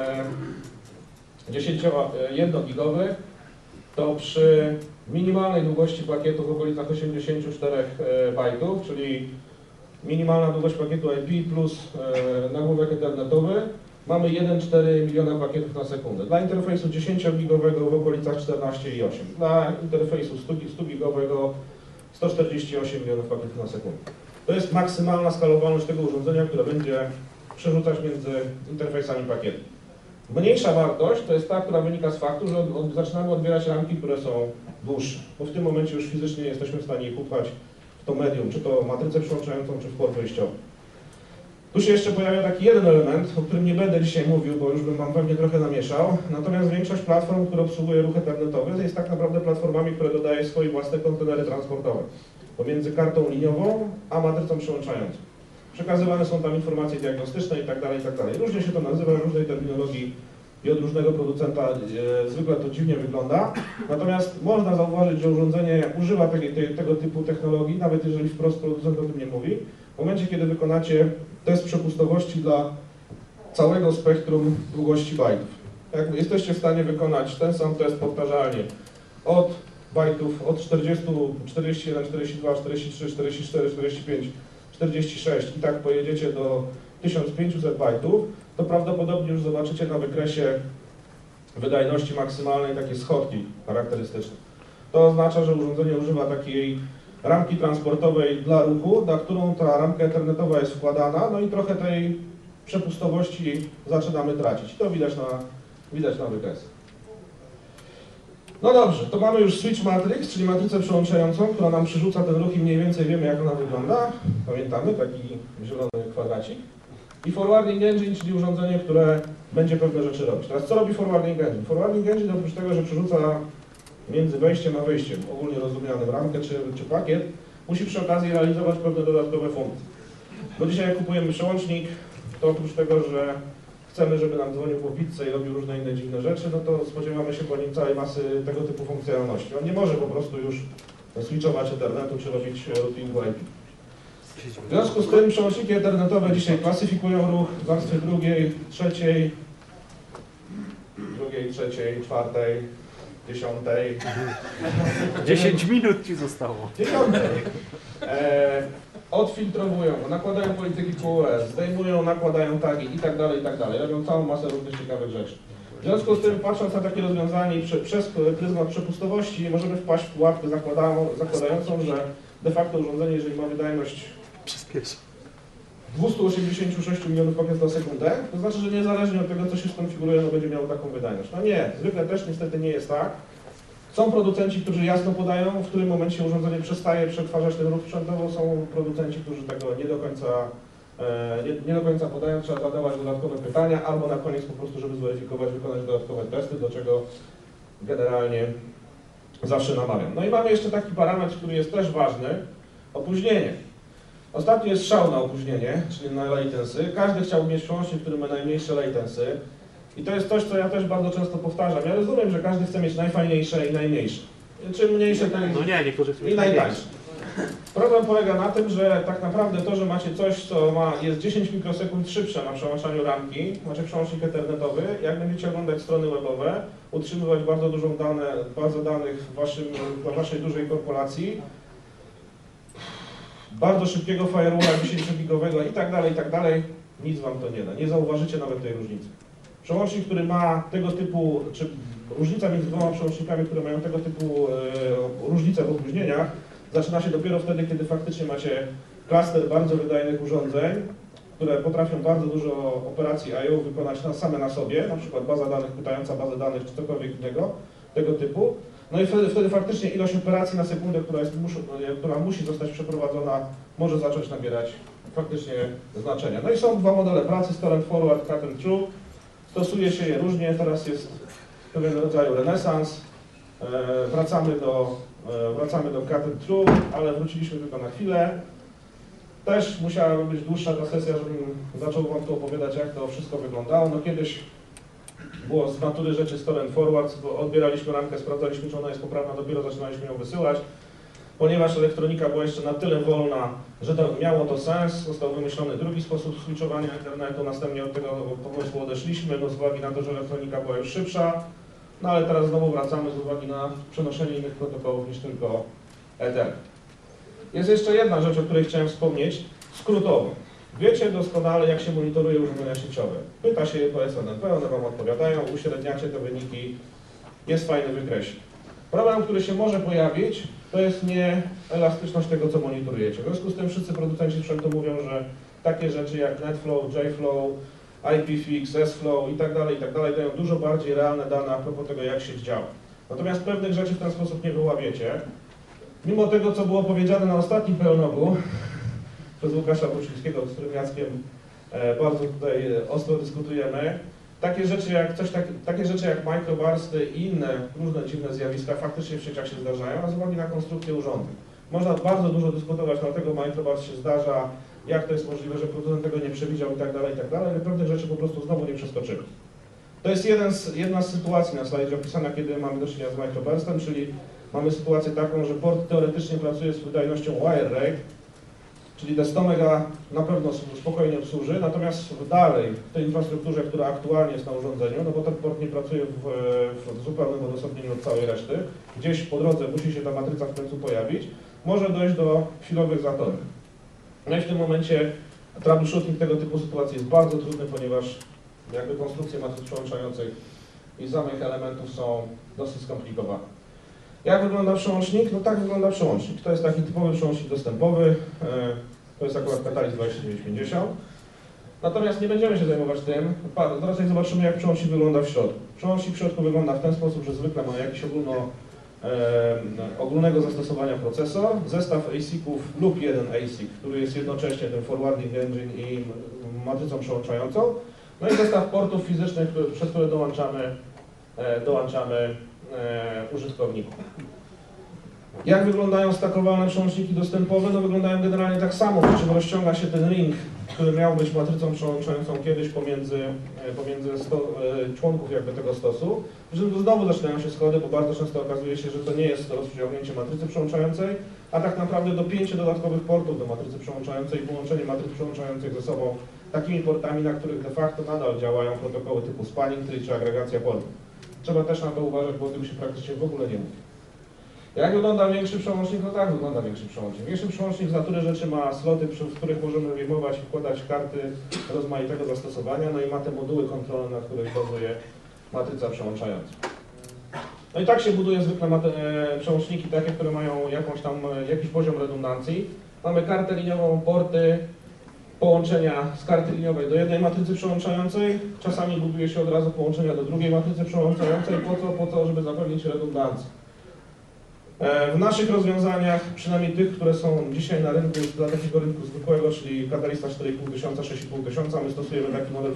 1-gigowy, to przy minimalnej długości pakietu w okolicach 84 bajtów, czyli minimalna długość pakietu IP plus nagłówek ethernetowy, mamy 1,4 miliona pakietów na sekundę. Dla interfejsu 10-gigowego w okolicach 14,8. Dla interfejsu 100-gigowego 148 milionów pakietów na sekundę. To jest maksymalna skalowalność tego urządzenia, które będzie przerzucać między interfejsami pakietu. Mniejsza wartość to jest ta, która wynika z faktu, że zaczynamy odbierać ramki, które są dłuższe, bo w tym momencie już fizycznie jesteśmy w stanie ich upchać w to medium, czy to matrycę przyłączającą, czy w port wejściowy. Tu się jeszcze pojawia taki jeden element, o którym nie będę dzisiaj mówił, bo już bym wam pewnie trochę namieszał. Natomiast większość platform, które obsługuje ruch ethernetowy, jest tak naprawdę platformami, które dodaje swoje własne kontenery transportowe pomiędzy kartą liniową a matrycą przyłączającą. Przekazywane są tam informacje diagnostyczne itd. Różnie się to nazywa, w różnej terminologii i od różnego producenta zwykle to dziwnie wygląda. Natomiast można zauważyć, że urządzenie używa tego typu technologii, nawet jeżeli wprost producent o tym nie mówi. W momencie, kiedy wykonacie test przepustowości dla całego spektrum długości bajtów. Jak jesteście w stanie wykonać ten sam test powtarzalnie od bajtów od 40, 41, 42, 43, 44, 45, 46 i tak pojedziecie do 1500 bajtów, to prawdopodobnie już zobaczycie na wykresie wydajności maksymalnej takie schodki charakterystyczne. To oznacza, że urządzenie używa takiej ramki transportowej dla ruchu, na którą ta ramka ethernetowa jest wkładana, no i trochę tej przepustowości zaczynamy tracić. To widać na wykresach. No dobrze, to mamy już switch matrix, czyli matrycę przełączającą, która nam przerzuca ten ruch i mniej więcej wiemy, jak ona wygląda. Pamiętamy, taki zielony kwadracik. I forwarding engine, czyli urządzenie, które będzie pewne rzeczy robić. Teraz co robi forwarding engine? Forwarding engine oprócz tego, że przerzuca między wejściem a wyjściem, ogólnie rozumianym ramkę czy pakiet, musi przy okazji realizować pewne dodatkowe funkcje. Bo dzisiaj jak kupujemy przełącznik, to oprócz tego, że chcemy, żeby nam dzwonił po pizzę i robił różne inne dziwne rzeczy, no to spodziewamy się po nim całej masy tego typu funkcjonalności. On nie może po prostu już switchować ethernetu czy robić routingu IP. W związku z tym przełączniki ethernetowe dzisiaj klasyfikują ruch w warstwie drugiej, trzeciej, czwartej, 10. 10 minut ci zostało. 10. Odfiltrowują go, nakładają polityki QoS, zdejmują, nakładają tagi i tak dalej, robią całą masę różnych ciekawych rzeczy. W związku z tym, patrząc na takie rozwiązanie i przez pryzmat przepustowości, możemy wpaść w pułapkę zakładającą, że de facto urządzenie, jeżeli ma wydajność 286 milionów kopiek na sekundę, to znaczy, że niezależnie od tego, co się skonfiguruje, ono będzie miało taką wydajność. No nie, zwykle też niestety nie jest tak. Są producenci, którzy jasno podają, w którym momencie urządzenie przestaje przetwarzać ten ruch sprzętowy, są producenci, którzy tego nie do końca podają, trzeba zadawać dodatkowe pytania, albo na koniec po prostu, żeby zweryfikować, wykonać dodatkowe testy, do czego generalnie zawsze namawiam. No i mamy jeszcze taki parametr, który jest też ważny, opóźnienie. Ostatnio jest szał na opóźnienie, czyli na latency. Każdy chciał mieć przełącznik, który ma najmniejsze latency. I to jest coś, co ja też bardzo często powtarzam. Ja rozumiem, że każdy chce mieć najfajniejsze i najmniejsze. Czym mniejsze, tym No nie, niektórzy chcą i najtańsze. Problem polega na tym, że tak naprawdę to, że macie coś, co jest 10 mikrosekund szybsze na przełączaniu ramki, macie przełącznik ethernetowy, jak będziecie oglądać strony webowe, utrzymywać bardzo dużą bazę danych dla waszej dużej korporacji, bardzo szybkiego firewalla 10-gigowego i tak dalej, nic wam to nie da. Nie zauważycie nawet tej różnicy. Przełącznik, który ma tego typu, czy różnica między dwoma przełącznikami, które mają tego typu różnice w opóźnieniach, zaczyna się dopiero wtedy, kiedy faktycznie macie klaster bardzo wydajnych urządzeń, które potrafią bardzo dużo operacji I/O wykonać same na sobie, na przykład baza danych pytająca bazę danych, czy cokolwiek innego, tego typu. No i wtedy faktycznie ilość operacji na sekundę, która musi zostać przeprowadzona, może zacząć nabierać faktycznie znaczenia. No i są dwa modele pracy, store and forward, cut and through. Stosuje się je różnie, teraz jest pewien rodzaj renesans. Wracamy do cut and through, ale wróciliśmy tylko na chwilę. Też musiała być dłuższa ta sesja, żebym zaczął wam tu opowiadać, jak to wszystko wyglądało. No kiedyś było z natury rzeczy store and forward, bo odbieraliśmy ramkę, sprawdzaliśmy, czy ona jest poprawna, dopiero zaczynaliśmy ją wysyłać. Ponieważ elektronika była jeszcze na tyle wolna, że miało to sens, został wymyślony drugi sposób switchowania internetu, następnie od tego pomysłu odeszliśmy, no z uwagi na to, że elektronika była już szybsza, no ale teraz znowu wracamy z uwagi na przenoszenie innych protokołów niż tylko Ethernet. Jest jeszcze jedna rzecz, o której chciałem wspomnieć, skrótowo. Wiecie doskonale, jak się monitoruje urządzenia sieciowe. Pyta się po SNMP, one wam odpowiadają, uśredniacie te wyniki, jest fajny wykresik. Problem, który się może pojawić, to jest nieelastyczność tego, co monitorujecie. W związku z tym wszyscy producenci sprzętu mówią, że takie rzeczy jak NetFlow, JFlow, IPFix, SFlow i tak dalej dają dużo bardziej realne dane a propos tego, jak się działa. Natomiast pewnych rzeczy w ten sposób nie wyłapiecie. Mimo tego, co było powiedziane na ostatnim pełnogu przez Łukasza Buczyńskiego, z którym Jackiem bardzo tutaj ostro dyskutujemy, takie rzeczy jak microbursty i inne różne dziwne zjawiska faktycznie w sieciach się zdarzają, a z uwagi na konstrukcję urządzeń. Można bardzo dużo dyskutować, dlatego microburst się zdarza, jak to jest możliwe, że producent tego nie przewidział i tak dalej, ale pewne rzeczy po prostu znowu nie przeskoczymy. To jest jedna z sytuacji na slajdzie opisana, kiedy mamy do czynienia z microburstem, czyli mamy sytuację taką, że port teoretycznie pracuje z wydajnością wire rate, czyli te 100 mega na pewno spokojnie obsłuży, natomiast dalej w tej infrastrukturze, która aktualnie jest na urządzeniu, no bo ten port nie pracuje w zupełnym odosobnieniu od całej reszty, gdzieś po drodze musi się ta matryca w końcu pojawić, może dojść do chwilowych zatorów. No i w tym momencie troubleshooting tego typu sytuacji jest bardzo trudny, ponieważ jakby konstrukcje matryc przełączających i samych elementów są dosyć skomplikowane. Jak wygląda przełącznik? No tak wygląda przełącznik. To jest taki typowy przełącznik dostępowy. To jest akurat Catalyst 2950. Natomiast nie będziemy się zajmować tym. Raczej zobaczymy, jak przełącznik wygląda w środku. Przełącznik w środku wygląda w ten sposób, że zwykle ma jakiś ogólnego zastosowania procesor, zestaw ASIC-ów lub jeden ASIC, który jest jednocześnie tym forwarding engine i matrycą przełączającą. No i zestaw portów fizycznych, przez które dołączamy użytkowników. Jak wyglądają stakowane przełączniki dostępowe? No wyglądają generalnie tak samo, przy czym rozciąga się ten ring, który miał być matrycą przełączającą kiedyś pomiędzy członków jakby tego stosu. Przy czym znowu zaczynają się schody, bo bardzo często okazuje się, że to nie jest rozciągnięcie matrycy przełączającej, a tak naprawdę dopięcie dodatkowych portów do matrycy przełączającej i połączenie matryc przełączających ze sobą takimi portami, na których de facto nadal działają protokoły typu spanning tree czy agregacja portów. Trzeba też na to uważać, bo o tym się praktycznie w ogóle nie mówi. Jak wygląda większy przełącznik? No tak wygląda większy przełącznik. Większy przełącznik z natury rzeczy ma sloty, w których możemy wyjmować i wkładać karty rozmaitego zastosowania, no i ma te moduły kontrolne, na których bazuje matryca przełączająca. No i tak się buduje zwykle przełączniki takie, które mają jakiś poziom redundancji. Mamy kartę liniową, porty, połączenia z karty liniowej do jednej matrycy przełączającej. Czasami buduje się od razu połączenia do drugiej matrycy przełączającej. Po co? Żeby zapewnić redundancję. W naszych rozwiązaniach, przynajmniej tych, które są dzisiaj na rynku, dla takiego rynku zwykłego, czyli Catalysta 4500, 6500, my stosujemy taki model,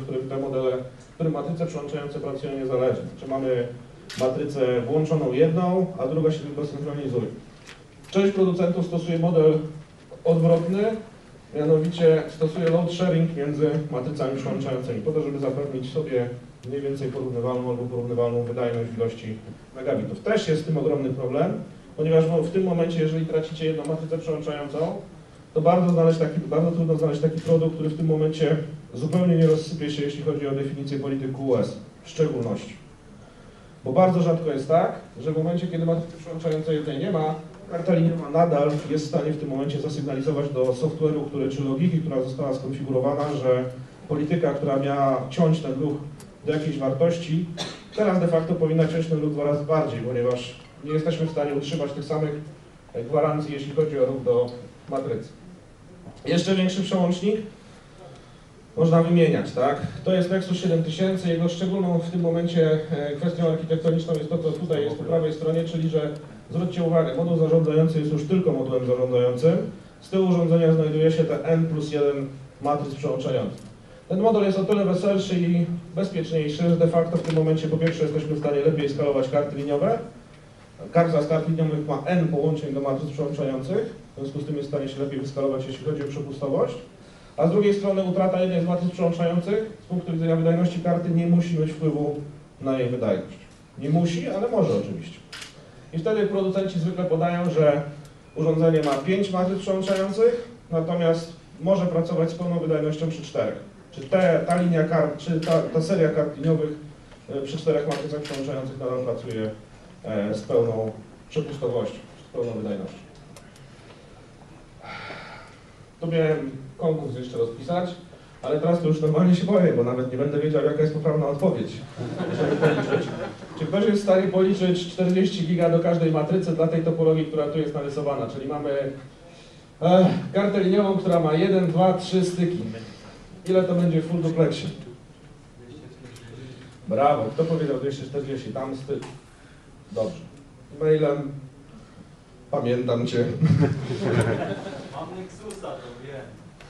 w którym matryce przełączające pracują niezależnie. Czy mamy matrycę włączoną jedną, a druga się tylko synchronizuje. Część producentów stosuje model odwrotny, mianowicie stosuje load sharing między matrycami przełączającymi, po to, żeby zapewnić sobie mniej więcej porównywalną albo porównywalną wydajność ilości megabitów. Też jest z tym ogromny problem, ponieważ w tym momencie, jeżeli tracicie jedną matrycę przełączającą, to bardzo trudno znaleźć taki produkt, który w tym momencie zupełnie nie rozsypie się, jeśli chodzi o definicję polityk US w szczególności. Bo bardzo rzadko jest tak, że w momencie, kiedy matrycy przełączającej jednej nie ma, karta liniowa nadal jest w stanie w tym momencie zasygnalizować do software'u, czy logiki, która została skonfigurowana, że polityka, która miała ciąć ten ruch do jakiejś wartości, teraz de facto powinna ciąć ten ruch 2 razy bardziej, ponieważ nie jesteśmy w stanie utrzymać tych samych gwarancji, jeśli chodzi o ruch do matrycy. Jeszcze większy przełącznik można wymieniać, tak? To jest Nexus 7000, jego szczególną w tym momencie kwestią architektoniczną jest to, co tutaj jest po prawej stronie, czyli że zwróćcie uwagę, moduł zarządzający jest już tylko modułem zarządzającym. Z tyłu urządzenia znajduje się te N+1 matryc przełączających. Ten model jest o tyle weselszy i bezpieczniejszy, że de facto w tym momencie po pierwsze jesteśmy w stanie lepiej skalować karty liniowe. Każda z kart liniowych ma N połączeń do matryc przełączających, w związku z tym jest w stanie się lepiej wyskalować, jeśli chodzi o przepustowość. A z drugiej strony utrata jednej z matryc przełączających z punktu widzenia wydajności karty nie musi mieć wpływu na jej wydajność. Nie musi, ale może oczywiście. I wtedy producenci zwykle podają, że urządzenie ma 5 matryc przełączających, natomiast może pracować z pełną wydajnością przy 4. Czy ta linia kart, czy ta seria kart liniowych przy 4 matrycach przełączających nadal pracuje z pełną przepustowością, z pełną wydajnością. Tu miałem konkurs jeszcze rozpisać, ale teraz to już normalnie się boję, bo nawet nie będę wiedział, jaka jest poprawna odpowiedź, żeby policzyć. Czy ktoś jest w stanie policzyć 40 giga do każdej matrycy dla tej topologii, która tu jest narysowana? Czyli mamy kartę liniową, która ma 1, 2, 3 styki. Ile to będzie w full duplexie? Brawo, kto powiedział 240? Tam styk. Dobrze. Mailem. Pamiętam Cię. Mam Nexusa, to wiem.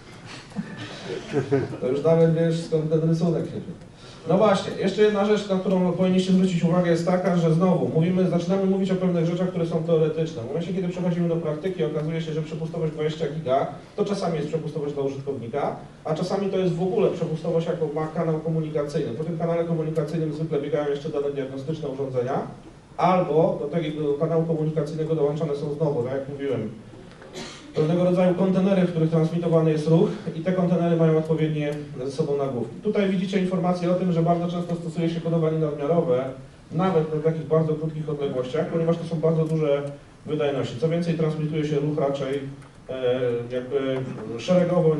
To już nawet wiesz, skąd ten rysunek się wziął. No właśnie, jeszcze jedna rzecz, na którą powinniście zwrócić uwagę, jest taka, że znowu zaczynamy mówić o pewnych rzeczach, które są teoretyczne. W momencie, kiedy przechodzimy do praktyki, okazuje się, że przepustowość 20 giga to czasami jest przepustowość dla użytkownika, a czasami to jest w ogóle przepustowość, jaką ma kanał komunikacyjny. Po tym kanale komunikacyjnym zwykle biegają jeszcze dane diagnostyczne urządzenia, albo do tego kanału komunikacyjnego dołączane są znowu, tak jak mówiłem, pewnego rodzaju kontenery, w których transmitowany jest ruch i te kontenery mają odpowiednie ze sobą nagłówki. Tutaj widzicie informację o tym, że bardzo często stosuje się kodowanie nadmiarowe, nawet na takich bardzo krótkich odległościach, ponieważ to są bardzo duże wydajności. Co więcej, transmituje się ruch raczej jakby szeregowo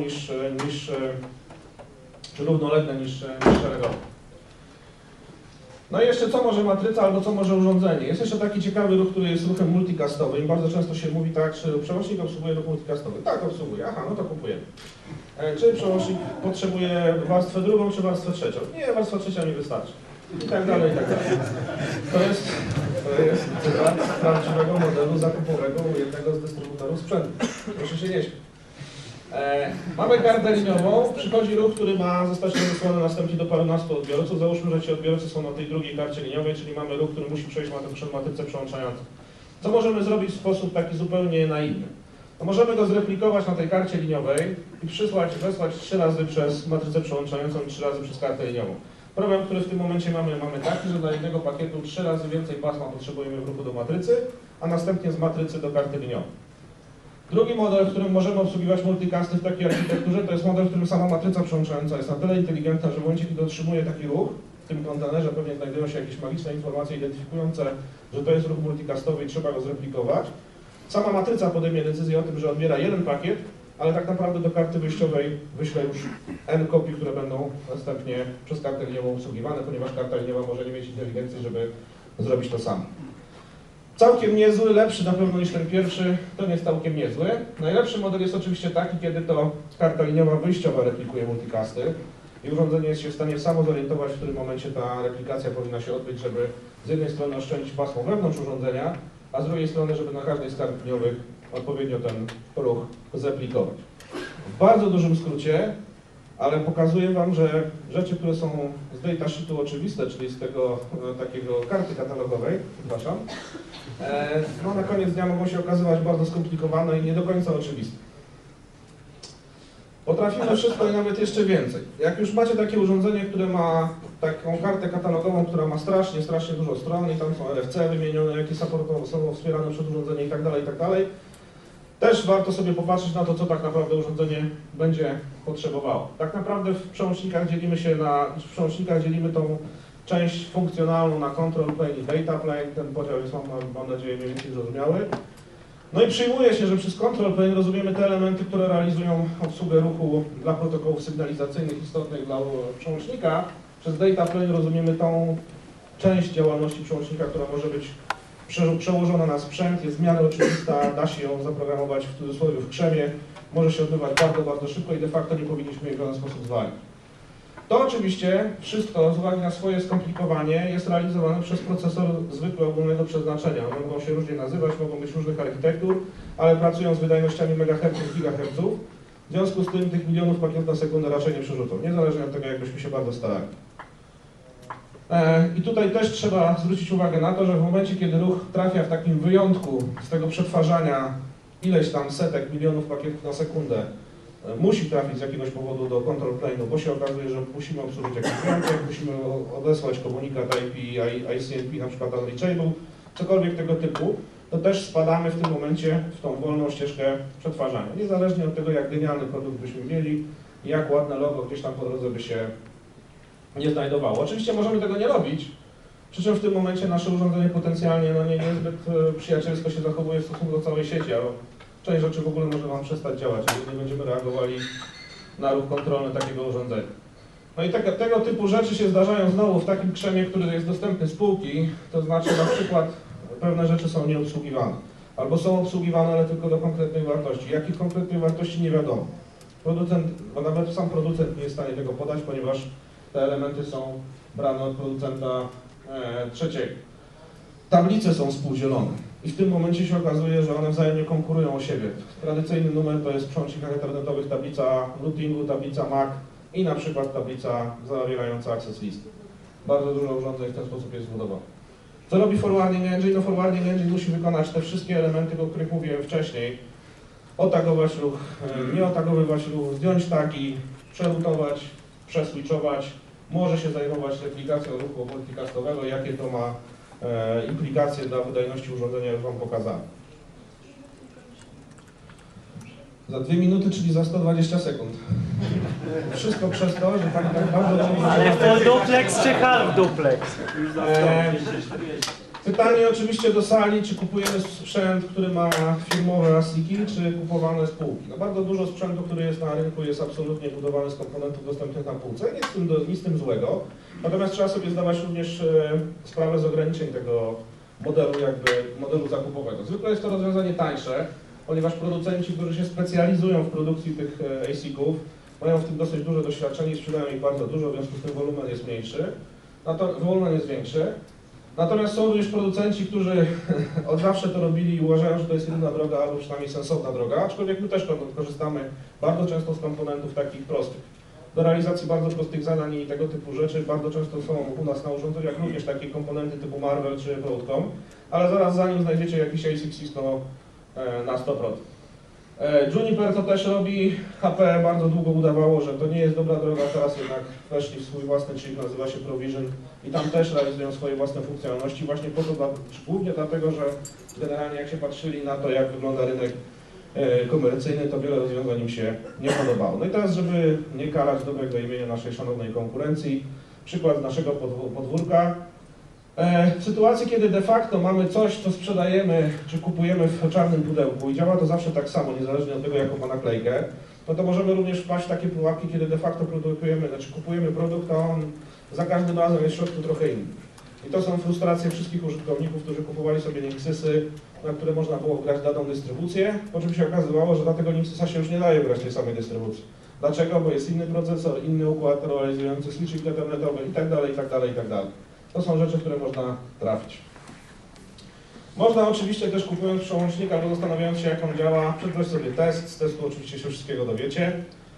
czy równolegle niż szeregowo. No i jeszcze co może matryca albo co może urządzenie? Jest jeszcze taki ciekawy ruch, który jest ruchem multicastowym. Bardzo często się mówi tak, czy przełącznik obsługuje ruch multicastowy. Tak, obsługuje. Aha, no to kupujemy. Czy przełącznik potrzebuje warstwę drugą, czy warstwę trzecią? Nie, warstwa trzecia mi wystarczy. I tak dalej, i tak dalej. To jest cytat prawdziwego modelu zakupowego u jednego z dystrybutorów sprzętu. Proszę się nie śmiać. Mamy kartę liniową, przychodzi ruch, który ma zostać rozesłany następnie do parunastu odbiorców. Załóżmy, że ci odbiorcy są na tej drugiej karcie liniowej, czyli mamy ruch, który musi przejść przez matrycę przełączającą. Co możemy zrobić w sposób taki zupełnie naiwny? No możemy go zreplikować na tej karcie liniowej i wysłać 3 razy przez matrycę przełączającą i 3 razy przez kartę liniową. Problem, który w tym momencie mamy taki, że dla jednego pakietu 3 razy więcej pasma potrzebujemy w ruchu do matrycy, a następnie z matrycy do karty liniowej. Drugi model, w którym możemy obsługiwać multicasty w takiej architekturze, to jest model, w którym sama matryca przełączająca jest na tyle inteligentna, że w momencie, kiedy otrzymuje taki ruch, w tym kontenerze pewnie znajdują się jakieś magiczne informacje identyfikujące, że to jest ruch multicastowy i trzeba go zreplikować. Sama matryca podejmie decyzję o tym, że odbiera jeden pakiet ale tak naprawdę do karty wyjściowej wyślę już N kopii, które będą następnie przez kartę liniową obsługiwane, ponieważ karta liniowa może nie mieć inteligencji, żeby zrobić to samo. Całkiem niezły, lepszy na pewno niż ten pierwszy, to nie jest całkiem niezły. Najlepszy model jest oczywiście taki, kiedy to karta liniowa wyjściowa replikuje multicasty i urządzenie jest się w stanie samo zorientować, w którym momencie ta replikacja powinna się odbyć, żeby z jednej strony oszczędzić pasmo wewnątrz urządzenia, a z drugiej strony, żeby na każdej z kart liniowych odpowiednio ten ruch zreplikować. W bardzo dużym skrócie, ale pokazuję Wam, że rzeczy, które są z datasheetu oczywiste, czyli z tego takiego karty katalogowej, przepraszam, no na koniec dnia mogą się okazywać bardzo skomplikowane i nie do końca oczywiste. Potrafimy wszystko i nawet jeszcze więcej. Jak już macie takie urządzenie, które ma taką kartę katalogową, która ma strasznie dużo stron i tam są RFC wymienione, jakie są wspierane przez urządzenie itd., też warto sobie popatrzeć na to, co tak naprawdę urządzenie będzie potrzebowało. Tak naprawdę w przełącznikach dzielimy tą część funkcjonalną na control plane i data plane. Ten podział jest, mam nadzieję, mniej więcej zrozumiały. No i przyjmuje się, że przez control plane rozumiemy te elementy, które realizują obsługę ruchu dla protokołów sygnalizacyjnych istotnych dla przełącznika. Przez data plane rozumiemy tą część działalności przełącznika, która może być przełożona na sprzęt, jest w miarę oczywista, da się ją zaprogramować w cudzysłowie w krzemie, może się odbywać bardzo szybko i de facto nie powinniśmy jej w żaden sposób zwalniać. To oczywiście wszystko z uwagi na swoje skomplikowanie jest realizowane przez procesor zwykle ogólnego przeznaczenia. One mogą się różnie nazywać, mogą być różnych architektur, ale pracują z wydajnościami megaherców, gigaherców. W związku z tym tych milionów pakietów na sekundę raczej nie przerzucą, niezależnie od tego, jakbyśmy się bardzo starali. I tutaj też trzeba zwrócić uwagę na to, że w momencie, kiedy ruch trafia w takim wyjątku z tego przetwarzania ileś tam setek milionów pakietów na sekundę, musi trafić z jakiegoś powodu do control plane'u, bo się okazuje, że musimy obsłużyć jakiś wyjątek, musimy odesłać komunikat IP, ICMP, na przykład unreachable, cokolwiek tego typu, to też spadamy w tym momencie w tą wolną ścieżkę przetwarzania. Niezależnie od tego, jak genialny produkt byśmy mieli, jak ładne logo gdzieś tam po drodze by się nie znajdowało. Oczywiście możemy tego nie robić, przy czym w tym momencie nasze urządzenie potencjalnie niezbyt przyjacielsko się zachowuje w stosunku do całej sieci, a część rzeczy w ogóle może Wam przestać działać, jeżeli nie będziemy reagowali na ruch kontrolny takiego urządzenia. No i tego typu rzeczy się zdarzają znowu w takim krzemie, który jest dostępny z półki, to znaczy na przykład pewne rzeczy są nieobsługiwane, albo są obsługiwane, ale tylko do konkretnej wartości. Jakich konkretnej wartości nie wiadomo. Producent, bo nawet sam producent nie jest w stanie tego podać, ponieważ te elementy są brane od producenta trzeciego. Tablice są współdzielone i w tym momencie się okazuje, że one wzajemnie konkurują o siebie. Tradycyjny numer to jest w przełącznikach internetowych tablica routingu, tablica MAC i na przykład tablica zawierająca access listy. Bardzo dużo urządzeń w ten sposób jest zbudowanych. Co robi forwarding engine? No forwarding engine musi wykonać te wszystkie elementy, o których mówiłem wcześniej. Otagować ruch, nie otagowywać ruch, zdjąć tagi, przerutować, przeswitchować. Może się zajmować replikacją ruchu multicastowego, jakie to ma implikacje dla wydajności urządzenia, już Wam pokazałem. Za 2 minuty, czyli za 120 sekund. Wszystko przez to, że tak bardzo... Ale full duplex czy half duplex? Pytanie oczywiście do sali, czy kupujemy sprzęt, który ma firmowe ASIC-i, czy kupowane z półki. No bardzo dużo sprzętu, który jest na rynku, jest absolutnie budowany z komponentów dostępnych na półce. Nic z tym złego. Natomiast trzeba sobie zdawać również sprawę z ograniczeń tego modelu zakupowego. Zwykle jest to rozwiązanie tańsze, ponieważ producenci, którzy się specjalizują w produkcji tych ASIC-ów, mają w tym dosyć duże doświadczenie i sprzedają ich bardzo dużo, w związku z tym wolumen jest mniejszy. Wolumen jest większy. Natomiast są również producenci, którzy od zawsze to robili i uważają, że to jest jedyna droga, albo przynajmniej sensowna droga, aczkolwiek my też korzystamy bardzo często z komponentów takich prostych. Do realizacji bardzo prostych zadań i tego typu rzeczy bardzo często są u nas na urządzeniach również takie komponenty typu Marvell czy Broadcom, ale zaraz za nim znajdziecie jakiś ASIC Cisco na 100%. Juniper to też robi, HP bardzo długo udawało, że to nie jest dobra droga, teraz jednak weszli w swój własny chip, nazywa się Provision i tam też realizują swoje własne funkcjonalności właśnie po to, głównie dlatego, że generalnie jak się patrzyli na to, jak wygląda rynek komercyjny, to wiele rozwiązań im się nie podobało. No i teraz, żeby nie karać dobrego imienia naszej szanownej konkurencji, przykład z naszego podwórka. W sytuacji, kiedy de facto mamy coś, co sprzedajemy, czy kupujemy w czarnym pudełku i działa to zawsze tak samo, niezależnie od tego, jaką ma naklejkę, no to możemy również wpaść w takie pułapki, kiedy de facto kupujemy produkt, a on za każdym razem jest w środku trochę inny. I to są frustracje wszystkich użytkowników, którzy kupowali sobie Linksysy, na które można było wgrać daną dystrybucję, po czym się okazywało, że na tego Linksysa się już nie daje wgrać tej samej dystrybucji. Dlaczego? Bo jest inny procesor, inny układ realizujący switching internetowy itd., itd., itd. To są rzeczy, które można trafić. Można oczywiście też, kupując przełącznik albo zastanawiając się, jak on działa, przeprowadzić sobie test. Z testu oczywiście się wszystkiego dowiecie.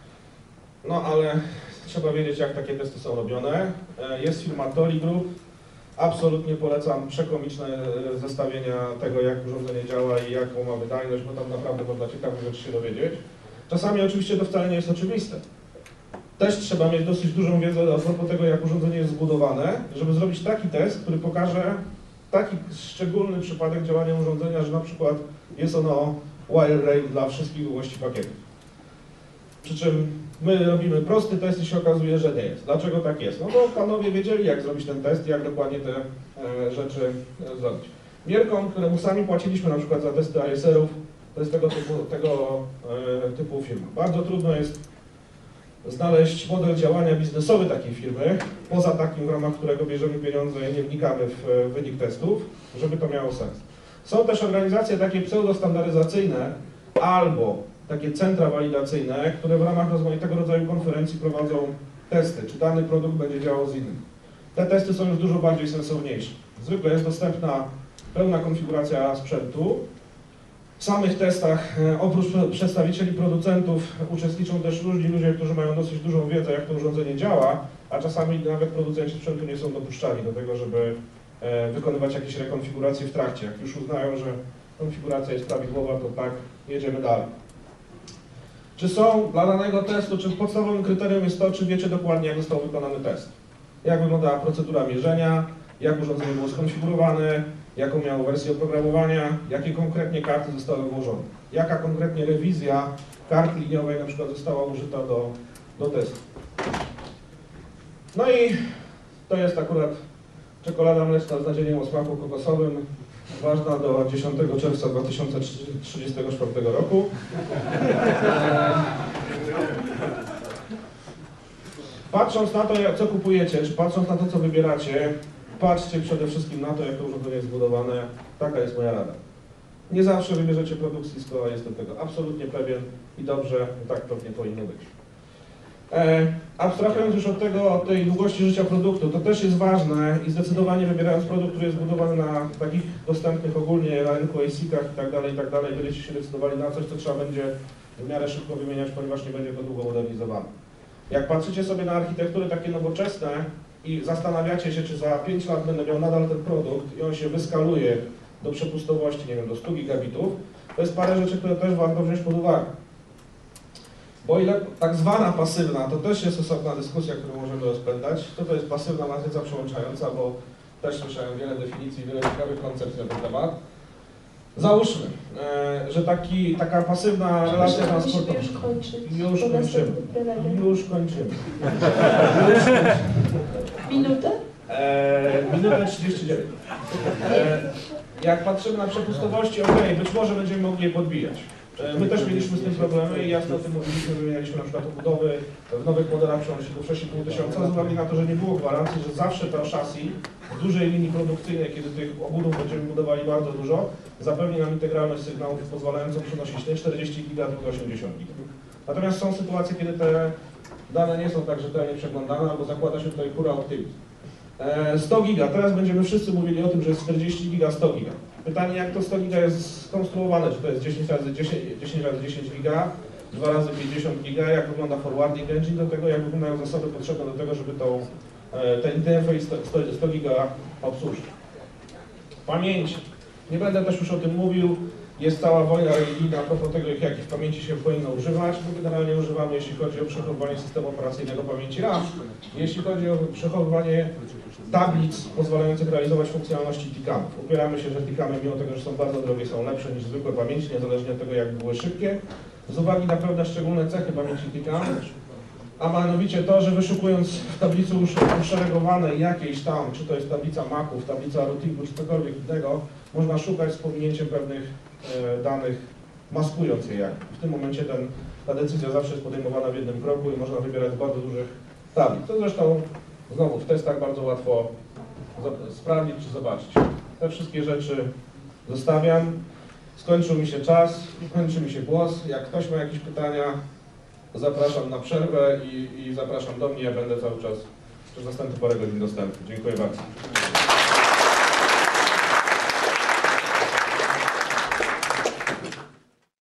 No ale trzeba wiedzieć, jak takie testy są robione. Jest firma Toli Group. Absolutnie polecam przekomiczne zestawienia tego, jak urządzenie działa i jaką ma wydajność, bo tam naprawdę można ciekawych rzeczy się dowiedzieć. Czasami oczywiście to wcale nie jest oczywiste. Też trzeba mieć dosyć dużą wiedzę a propos tego, jak urządzenie jest zbudowane, żeby zrobić taki test, który pokaże taki szczególny przypadek działania urządzenia, że na przykład jest ono wire rail dla wszystkich długości pakietów. Przy czym my robimy prosty test i się okazuje, że nie jest. Dlaczego tak jest? No bo panowie wiedzieli, jak zrobić ten test i jak dokładnie te rzeczy zrobić. Mierką, któremu sami płaciliśmy na przykład za testy ISR-ów, to jest tego typu firma. Bardzo trudno jest znaleźć model działania biznesowy takiej firmy, poza takim, w ramach którego bierzemy pieniądze i nie wnikamy w wynik testów, żeby to miało sens. Są też organizacje takie pseudostandaryzacyjne albo takie centra walidacyjne, które w ramach rozmaitego rodzaju konferencji prowadzą testy, czy dany produkt będzie działał z innym. Te testy są już dużo bardziej sensowniejsze. Zwykle jest dostępna pełna konfiguracja sprzętu. W samych testach, oprócz przedstawicieli producentów, uczestniczą też różni ludzie, którzy mają dosyć dużą wiedzę, jak to urządzenie działa, a czasami nawet producenci sprzętu nie są dopuszczani do tego, żeby wykonywać jakieś rekonfiguracje w trakcie. Jak już uznają, że konfiguracja jest prawidłowa, to tak, jedziemy dalej. Czy są dla danego testu, czy podstawowym kryterium jest to, czy wiecie dokładnie, jak został wykonany test? Jak wyglądała procedura mierzenia, jak urządzenie było skonfigurowane, jaką miało wersję oprogramowania, jakie konkretnie karty zostały włożone, jaka konkretnie rewizja kart liniowej na przykład została użyta do testu. No i to jest akurat czekolada mleczna z nadzieniem o smaku kokosowym, ważna do 10 czerwca 2034 roku. Patrząc na to, co kupujecie, czy patrząc na to, co wybieracie, patrzcie przede wszystkim na to, jak to urządzenie jest zbudowane. Taka jest moja rada. Nie zawsze wybierzecie produkt Cisco, a jestem tego absolutnie pewien i dobrze, tak pewnie powinno być. Abstrahując już od tej długości życia produktu, to też jest ważne i zdecydowanie wybierając produkt, który jest zbudowany na takich dostępnych ogólnie na rynku ASIC-ach itd., będziecie się decydowali na coś, co trzeba będzie w miarę szybko wymieniać, ponieważ nie będzie to długo modernizowane. Jak patrzycie sobie na architektury takie nowoczesne i zastanawiacie się, czy za 5 lat będę miał nadal ten produkt i on się wyskaluje do przepustowości, nie wiem, do 100 gigabitów, to jest parę rzeczy, które też warto wziąć pod uwagę. Bo o ile tak zwana pasywna, to też jest osobna dyskusja, którą możemy rozpędzać, to jest pasywna matryca przełączająca, bo też słyszałem wiele definicji, wiele ciekawych koncepcji na ten temat. Załóżmy, że taka pasywna relacja transportowa... Już kończymy. Minutę? Minutę 39. Jak patrzymy na przepustowości, być może będziemy mogli je podbijać. My też mieliśmy z tym problemy i jasno o tym mówiliśmy, wymienialiśmy na przykład obudowy w nowych modelach przełączników 6,5 tysiąca, z uwagi na to, że nie było gwarancji, że zawsze to chassis w dużej linii produkcyjnej, kiedy tych obudów będziemy budowali bardzo dużo, zapewni nam integralność sygnałów pozwalającą przenosić nie 40 giga, tylko 80 giga. Natomiast są sytuacje, kiedy te dane nie są tak rzetelnie przeglądane, albo zakłada się tutaj hura optymizm. 100 giga, teraz będziemy wszyscy mówili o tym, że jest 40 giga, 100 giga. Pytanie, jak to 100 giga jest skonstruowane, czy to jest 10 razy 10 giga, 2 razy 50 giga, jak wygląda forwarding engine do tego, jak wyglądają zasoby potrzebne do tego, żeby ten interfejs 100 giga obsłużyć. Pamięć. Nie będę też już o tym mówił, jest cała wojna religijna a propos tego, jakich pamięci się powinno używać. My generalnie używamy, jeśli chodzi o przechowywanie systemu operacyjnego, pamięci RAM. Jeśli chodzi o przechowywanie tablic pozwalających realizować funkcjonalności TICAM-ów. Upieramy się, że TICAM-y, mimo tego, że są bardzo drogie, są lepsze niż zwykłe pamięci, niezależnie od tego, jak były szybkie. Z uwagi na pewne szczególne cechy pamięci TICAM, a mianowicie to, że wyszukując w tablicy uszeregowanej jakiejś tam, czy to jest tablica maków, tablica routingu, czy cokolwiek innego, można szukać z pominięciem pewnych danych, maskując je jak. W tym momencie ta decyzja zawsze jest podejmowana w jednym kroku i można wybierać z bardzo dużych tablic. To zresztą znowu w testach bardzo łatwo sprawdzić czy zobaczyć. Te wszystkie rzeczy zostawiam. Skończył mi się czas, kończy mi się głos. Jak ktoś ma jakieś pytania, zapraszam na przerwę i zapraszam do mnie. Ja będę cały czas przez następne parę godzin dostępny. Dziękuję bardzo.